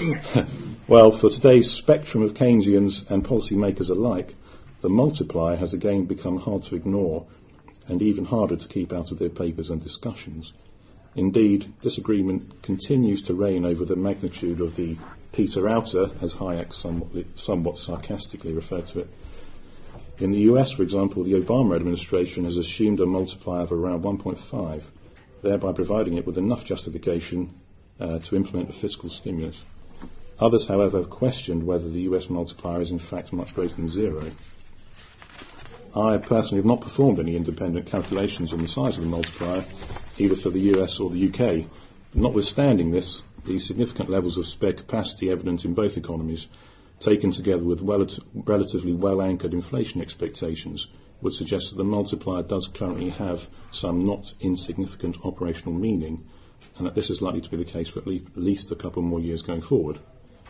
S5: Well, for today's spectrum of Keynesians and policymakers alike, the multiplier has again become hard to ignore and even harder to keep out of their papers and discussions. Indeed, disagreement continues to reign over the magnitude of the Peter Outer, as Hayek somewhat, somewhat sarcastically referred to it. In the U S, for example, the Obama administration has assumed a multiplier of around one point five, thereby providing it with enough justification uh, to implement a fiscal stimulus. Others, however, have questioned whether the U S multiplier is in fact much greater than zero. I personally have not performed any independent calculations on the size of the multiplier, either for the U S or the U K. Notwithstanding this, the significant levels of spare capacity evident in both economies, taken together with well, relatively well-anchored inflation expectations, would suggest that the multiplier does currently have some not insignificant operational meaning, and that this is likely to be the case for at least a couple more years going forward.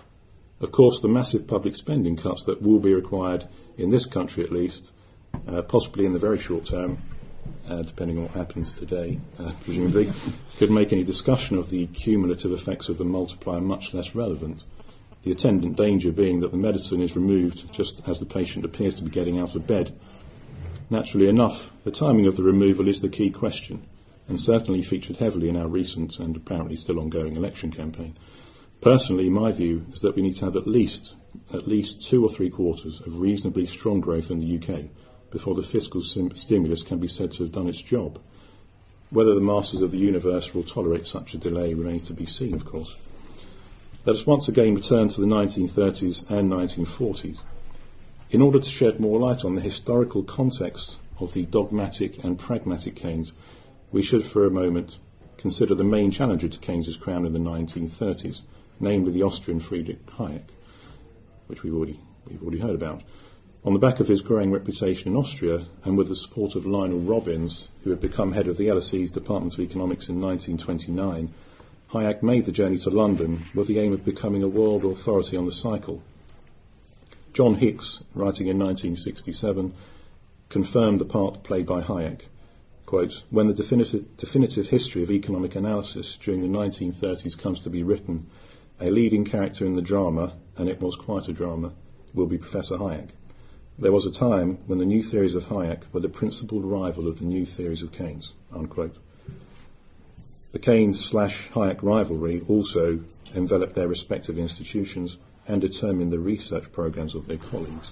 S5: Of course, the massive public spending cuts that will be required in this country at least, uh, possibly in the very short term, uh, depending on what happens today, uh, presumably, could make any discussion of the cumulative effects of the multiplier much less relevant. The attendant danger being that the medicine is removed just as the patient appears to be getting out of bed. Naturally enough, the timing of the removal is the key question, and certainly featured heavily in our recent and apparently still ongoing election campaign. Personally, my view is that we need to have at least at least two or three quarters of reasonably strong growth in the U K before the fiscal sim- stimulus can be said to have done its job. Whether the masters of the universe will tolerate such a delay remains to be seen, of course. Let us once again return to the nineteen thirties and nineteen forties. In order to shed more light on the historical context of the dogmatic and pragmatic Keynes, we should for a moment consider the main challenger to Keynes's crown in the nineteen thirties, namely the Austrian Friedrich Hayek, which we've already, we've already heard about. On the back of his growing reputation in Austria, and with the support of Lionel Robbins, who had become head of the L S E's Department of Economics in nineteen twenty-nine, Hayek made the journey to London with the aim of becoming a world authority on the cycle. John Hicks, writing in nineteen sixty-seven, confirmed the part played by Hayek. Quote, "When the definitive, definitive history of economic analysis during the nineteen thirties comes to be written, a leading character in the drama, and it was quite a drama, will be Professor Hayek. There was a time when the new theories of Hayek were the principal rival of the new theories of Keynes." Unquote. The Keynes slash Hayek rivalry also enveloped their respective institutions and determined the research programs of their colleagues.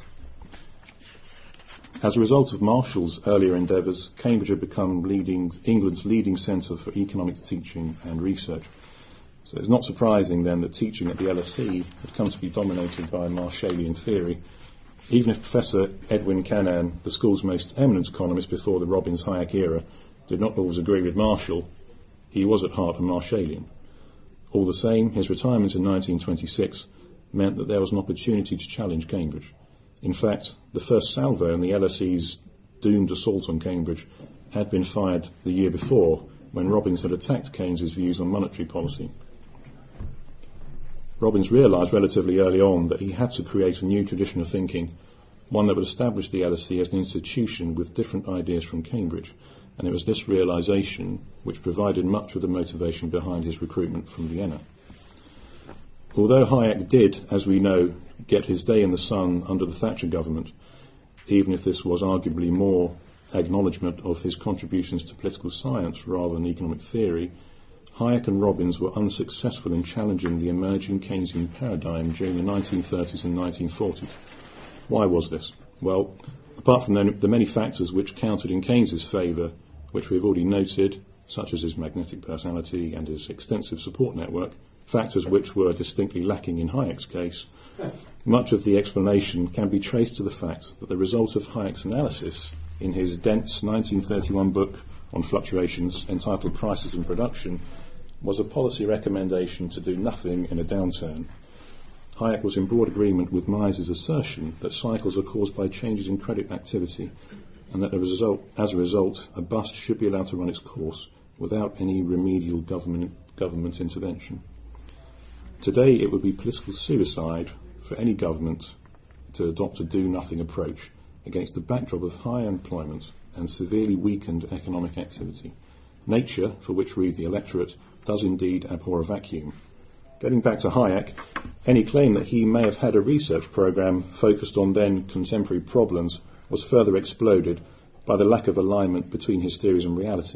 S5: As a result of Marshall's earlier endeavours, Cambridge had become leading, England's leading centre for economic teaching and research. So it's not surprising then that teaching at the L S E had come to be dominated by Marshallian theory. Even if Professor Edwin Cannan, the school's most eminent economist before the Robbins-Hayek era, did not always agree with Marshall, he was at heart a Marshallian. All the same, his retirement in nineteen twenty-six meant that there was an opportunity to challenge Cambridge. In fact, the first salvo in the L S E's doomed assault on Cambridge had been fired the year before, when Robbins had attacked Keynes's views on monetary policy. Robbins realised relatively early on that he had to create a new tradition of thinking, one that would establish the L S E as an institution with different ideas from Cambridge, and it was this realisation which provided much of the motivation behind his recruitment from Vienna. Although Hayek did, as we know, get his day in the sun under the Thatcher government, even if this was arguably more acknowledgement of his contributions to political science rather than economic theory, Hayek and Robbins were unsuccessful in challenging the emerging Keynesian paradigm during the nineteen thirties and nineteen forties. Why was this? Well, apart from the many factors which counted in Keynes's favour, which we've already noted, such as his magnetic personality and his extensive support network, factors which were distinctly lacking in Hayek's case, much of the explanation can be traced to the fact that the result of Hayek's analysis in his dense nineteen thirty-one book on fluctuations entitled Prices and Production was a policy recommendation to do nothing in a downturn. Hayek was in broad agreement with Mises's assertion that cycles are caused by changes in credit activity, and that as a result, as a result, a bust should be allowed to run its course without any remedial government, government intervention. Today, it would be political suicide for any government to adopt a do-nothing approach against the backdrop of high employment and severely weakened economic activity. Nature, for which we, the electorate, does indeed abhor a vacuum. Getting back to Hayek, any claim that he may have had a research programme focused on then contemporary problems was further exploded by the lack of alignment between his theories and reality,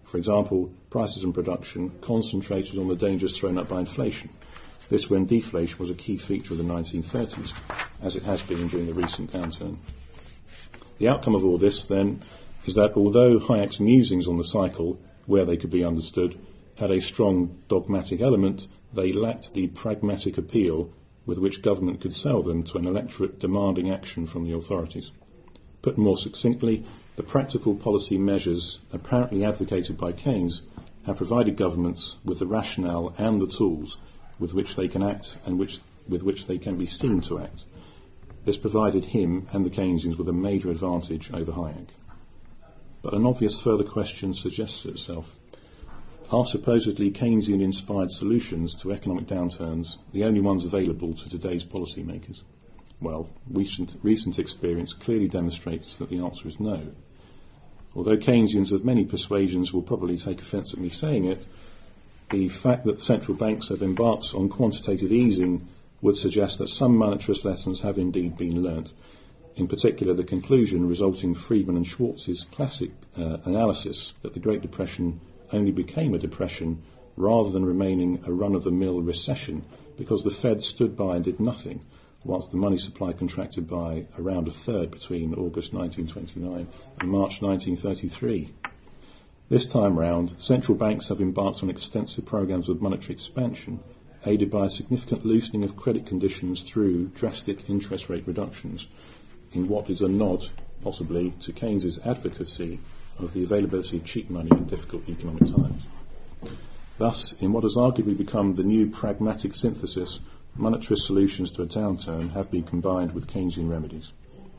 S5: For example, prices and production concentrated on the dangers thrown up by inflation. This when deflation was a key feature of the nineteen thirties, as it has been during the recent downturn. The outcome of all this, then, is that although Hayek's musings on the cycle, where they could be understood, had a strong dogmatic element, they lacked the pragmatic appeal with which government could sell them to an electorate demanding action from the authorities. Put more succinctly, the practical policy measures apparently advocated by Keynes have provided governments with the rationale and the tools with which they can act and which, with which they can be seen to act. This provided him and the Keynesians with a major advantage over Hayek. But an obvious further question suggests itself. Are supposedly Keynesian-inspired solutions to economic downturns the only ones available to today's policymakers? Well, recent, recent experience clearly demonstrates that the answer is no. Although Keynesians of many persuasions will probably take offence at me saying it, the fact that central banks have embarked on quantitative easing would suggest that some monetarist lessons have indeed been learnt. In particular, the conclusion resulting from Friedman and Schwartz's classic uh, analysis that the Great Depression only became a depression rather than remaining a run-of-the-mill recession because the Fed stood by and did nothing, whilst the money supply contracted by around a third between August nineteen twenty-nine and March nineteen thirty-three. This time round, central banks have embarked on extensive programs of monetary expansion, aided by a significant loosening of credit conditions through drastic interest rate reductions, in what is a nod, possibly, to Keynes's advocacy of the availability of cheap money in difficult economic times. Thus, in what has arguably become the new pragmatic synthesis, monetarist solutions to a downturn have been combined with Keynesian remedies.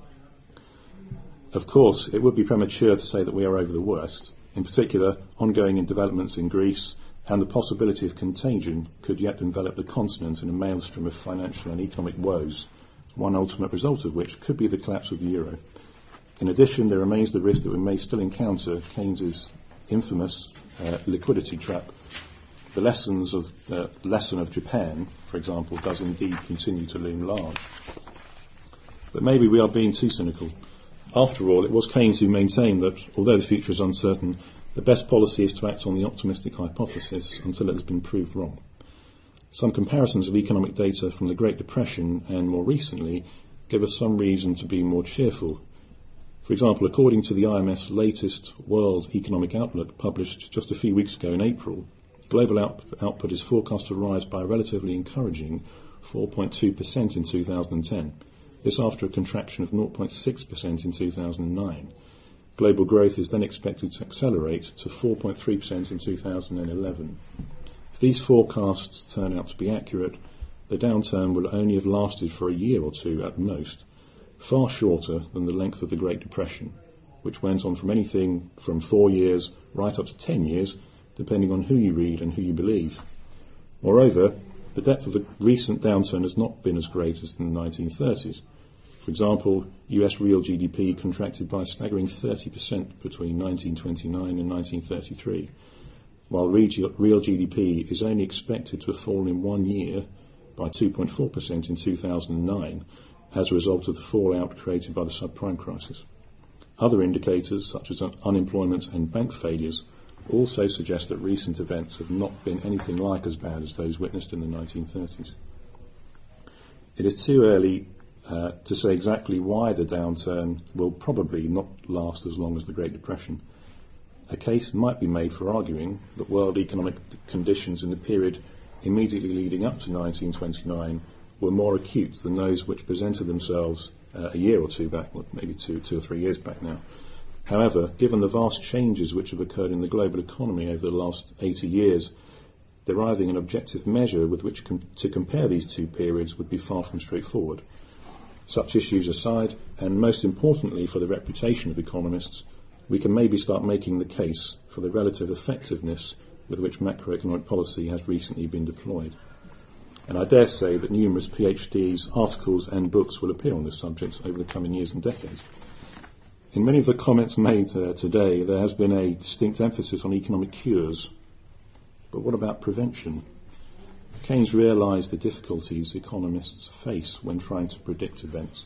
S5: Of course, it would be premature to say that we are over the worst. In particular, ongoing developments in Greece and the possibility of contagion could yet envelop the continent in a maelstrom of financial and economic woes, one ultimate result of which could be the collapse of the euro. In addition, there remains the risk that we may still encounter Keynes's infamous uh, liquidity trap. The lessons of uh, lesson of Japan, for example, does indeed continue to loom large. But maybe we are being too cynical. After all, it was Keynes who maintained that, although the future is uncertain, the best policy is to act on the optimistic hypothesis until it has been proved wrong. Some comparisons of economic data from the Great Depression and more recently give us some reason to be more cheerful. For example, according to the I M F's latest World Economic Outlook published just a few weeks ago in April, global out- output is forecast to rise by a relatively encouraging four point two percent in two thousand ten. This after a contraction of zero point six percent in two thousand nine. Global growth is then expected to accelerate to four point three percent in two thousand eleven. If these forecasts turn out to be accurate, the downturn will only have lasted for a year or two at most, far shorter than the length of the Great Depression, which went on from anything from four years right up to ten years, depending on who you read and who you believe. Moreover, the depth of the recent downturn has not been as great as in the nineteen thirties. For example, U S real G D P contracted by a staggering thirty percent between nineteen twenty-nine and nineteen thirty-three, while real G D P is only expected to have fallen in one year by two point four percent in two thousand nine as a result of the fallout created by the subprime crisis. Other indicators, such as unemployment and bank failures, also suggest that recent events have not been anything like as bad as those witnessed in the nineteen thirties. It is too early uh, to say exactly why the downturn will probably not last as long as the Great Depression. A case might be made for arguing that world economic conditions in the period immediately leading up to nineteen twenty-nine were more acute than those which presented themselves uh, a year or two back, well, maybe two, two or three years back now. However, given the vast changes which have occurred in the global economy over the last eighty years, deriving an objective measure with which com- to compare these two periods would be far from straightforward. Such issues aside, and most importantly for the reputation of economists, we can maybe start making the case for the relative effectiveness with which macroeconomic policy has recently been deployed. And I dare say that numerous PhDs, articles and books will appear on this subject over the coming years and decades. In many of the comments made uh, today, there has been a distinct emphasis on economic cures. But what about prevention? Keynes realised the difficulties economists face when trying to predict events.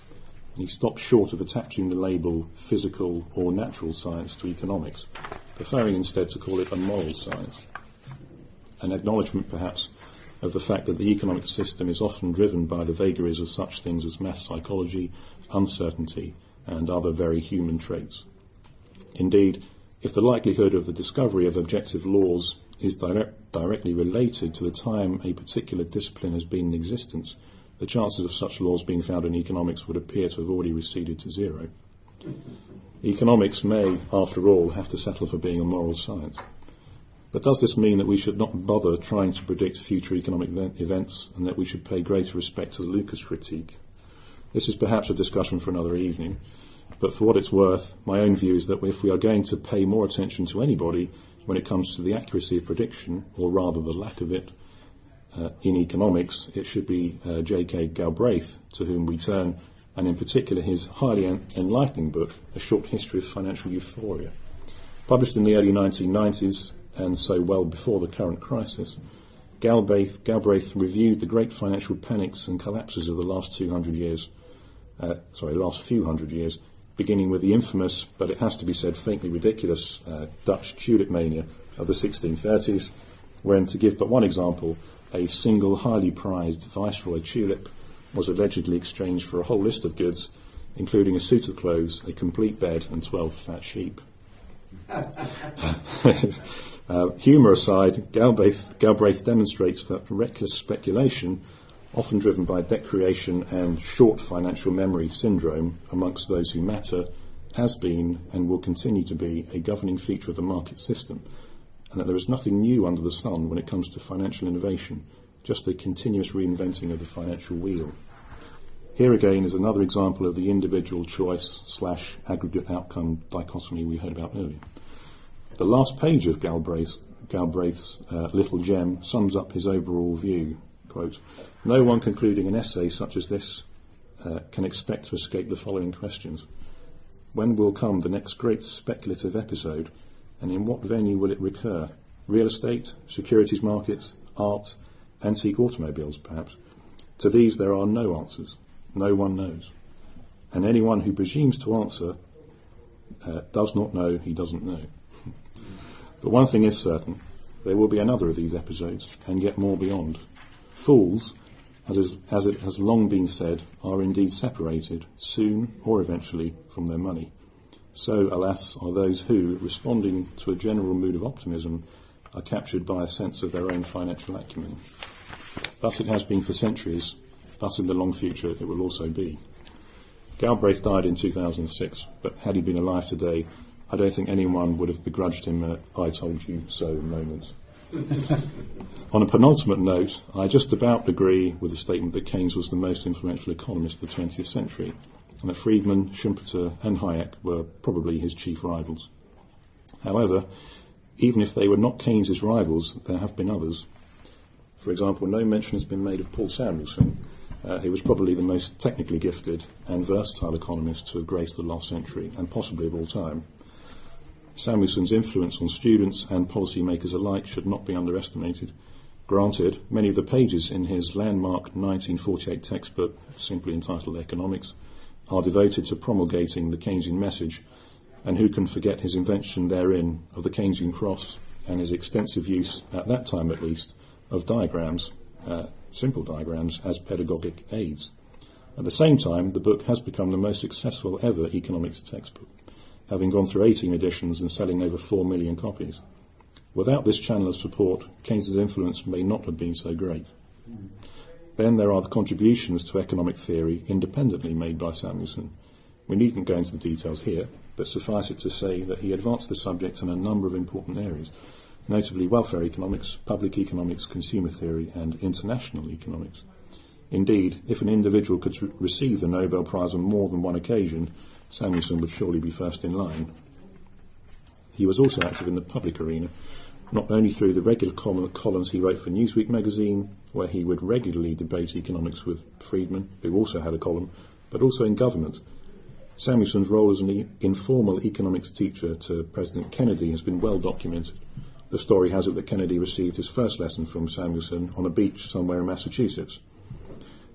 S5: He stops short of attaching the label physical or natural science to economics, preferring instead to call it a moral science. An acknowledgement, perhaps, of the fact that the economic system is often driven by the vagaries of such things as mass psychology, uncertainty, and other very human traits. Indeed, if the likelihood of the discovery of objective laws is direct, directly related to the time a particular discipline has been in existence, the chances of such laws being found in economics would appear to have already receded to zero. Economics may, after all, have to settle for being a moral science. But does this mean that we should not bother trying to predict future economic events and that we should pay greater respect to the Lucas critique? This is perhaps a discussion for another evening, but for what it's worth, my own view is that if we are going to pay more attention to anybody when it comes to the accuracy of prediction, or rather the lack of it, uh, in economics, it should be uh, J K Galbraith to whom we turn, and in particular his highly en- enlightening book, A Short History of Financial Euphoria. Published in the early nineteen nineties, and so well before the current crisis, Galbraith, Galbraith reviewed the great financial panics and collapses of the last two hundred years, uh, sorry, last few hundred years, beginning with the infamous, but it has to be said faintly ridiculous, uh, Dutch tulip mania of the sixteen thirties, when, to give but one example, a single highly prized Viceroy tulip was allegedly exchanged for a whole list of goods, including a suit of clothes, a complete bed, and twelve fat sheep. uh, humour aside, Galbraith, Galbraith demonstrates that reckless speculation, often driven by debt creation and short financial memory syndrome amongst those who matter, has been and will continue to be a governing feature of the market system, and that there is nothing new under the sun when it comes to financial innovation, just a continuous reinventing of the financial wheel. Here again is another example of the individual choice slash aggregate outcome dichotomy we heard about earlier. The last page of Galbraith's, Galbraith's uh, little gem sums up his overall view. Quote, "No one concluding an essay such as this uh, can expect to escape the following questions. When will come the next great speculative episode, and in what venue will it recur? Real estate, securities markets, art, antique automobiles, perhaps? To these there are no answers. No one knows. And anyone who presumes to answer uh, does not know he doesn't know." But one thing is certain, there will be another of these episodes, and yet more beyond. Fools, as, is, as it has long been said, are indeed separated, soon or eventually, from their money. So, alas, are those who, responding to a general mood of optimism, are captured by a sense of their own financial acumen. Thus it has been for centuries, thus in the long future it will also be. Galbraith died in two thousand six, but had he been alive today, I don't think anyone would have begrudged him a "I told you so" moment. On a penultimate note, I just about agree with the statement that Keynes was the most influential economist of the twentieth century, and that Friedman, Schumpeter and Hayek were probably his chief rivals. However, even if they were not Keynes's rivals, there have been others. For example, no mention has been made of Paul Samuelson, uh, who was probably the most technically gifted and versatile economist to have graced the last century, and possibly of all time. Samuelson's influence on students and policymakers alike should not be underestimated. Granted, many of the pages in his landmark nineteen forty-eight textbook, simply entitled Economics, are devoted to promulgating the Keynesian message, and who can forget his invention therein of the Keynesian cross and his extensive use, at that time at least, of diagrams, uh, simple diagrams, as pedagogic aids. At the same time, the book has become the most successful ever economics textbook, having gone through eighteen editions and selling over four million copies. Without this channel of support, Keynes's influence may not have been so great. Then there are the contributions to economic theory independently made by Samuelson. We needn't go into the details here, but suffice it to say that he advanced the subject in a number of important areas, notably welfare economics, public economics, consumer theory, and international economics. Indeed, if an individual could re- receive the Nobel Prize on more than one occasion, Samuelson would surely be first in line. He was also active in the public arena, not only through the regular columns he wrote for Newsweek magazine, where he would regularly debate economics with Friedman, who also had a column, but also in government. Samuelson's role as an e- informal economics teacher to President Kennedy has been well documented. The story has it that Kennedy received his first lesson from Samuelson on a beach somewhere in Massachusetts.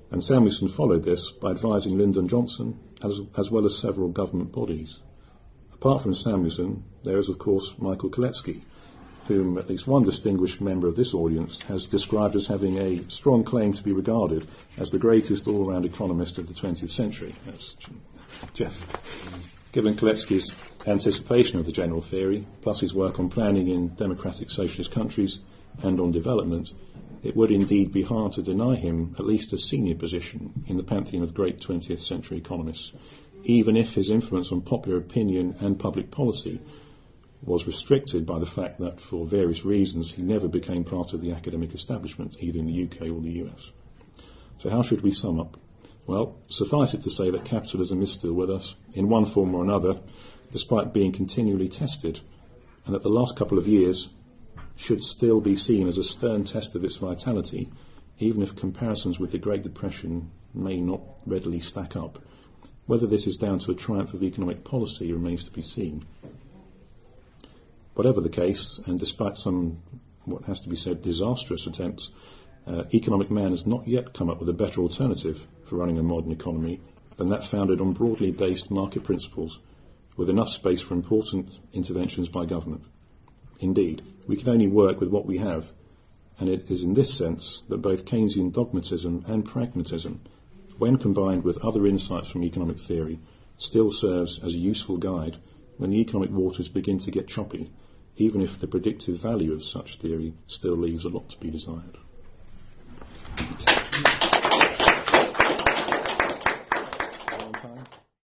S5: And Samuelson followed this by advising Lyndon Johnson as, as well as several government bodies. Apart from Samuelson, there is of course Michael Kalecki, whom at least one distinguished member of this audience has described as having a strong claim to be regarded as the greatest all-round economist of the twentieth century. That's Jeff. Given Kalecki's anticipation of the general theory, plus his work on planning in democratic socialist countries and on development, it would indeed be hard to deny him at least a senior position in the pantheon of great twentieth century economists, even if his influence on popular opinion and public policy was restricted by the fact that, for various reasons, he never became part of the academic establishment, either in the U K or the U S. So how should we sum up? Well, suffice it to say that capitalism is still with us, in one form or another, despite being continually tested, and that the last couple of years should still be seen as a stern test of its vitality, even if comparisons with the Great Depression may not readily stack up. Whether this is down to a triumph of economic policy remains to be seen. Whatever the case, and despite some, what has to be said, disastrous attempts, uh, economic man has not yet come up with a better alternative for running a modern economy than that founded on broadly based market principles, with enough space for important interventions by government. Indeed, we can only work with what we have, and it is in this sense that both Keynesian dogmatism and pragmatism, when combined with other insights from economic theory, still serves as a useful guide when the economic waters begin to get choppy, even if the predictive value of such theory still leaves a lot to be desired.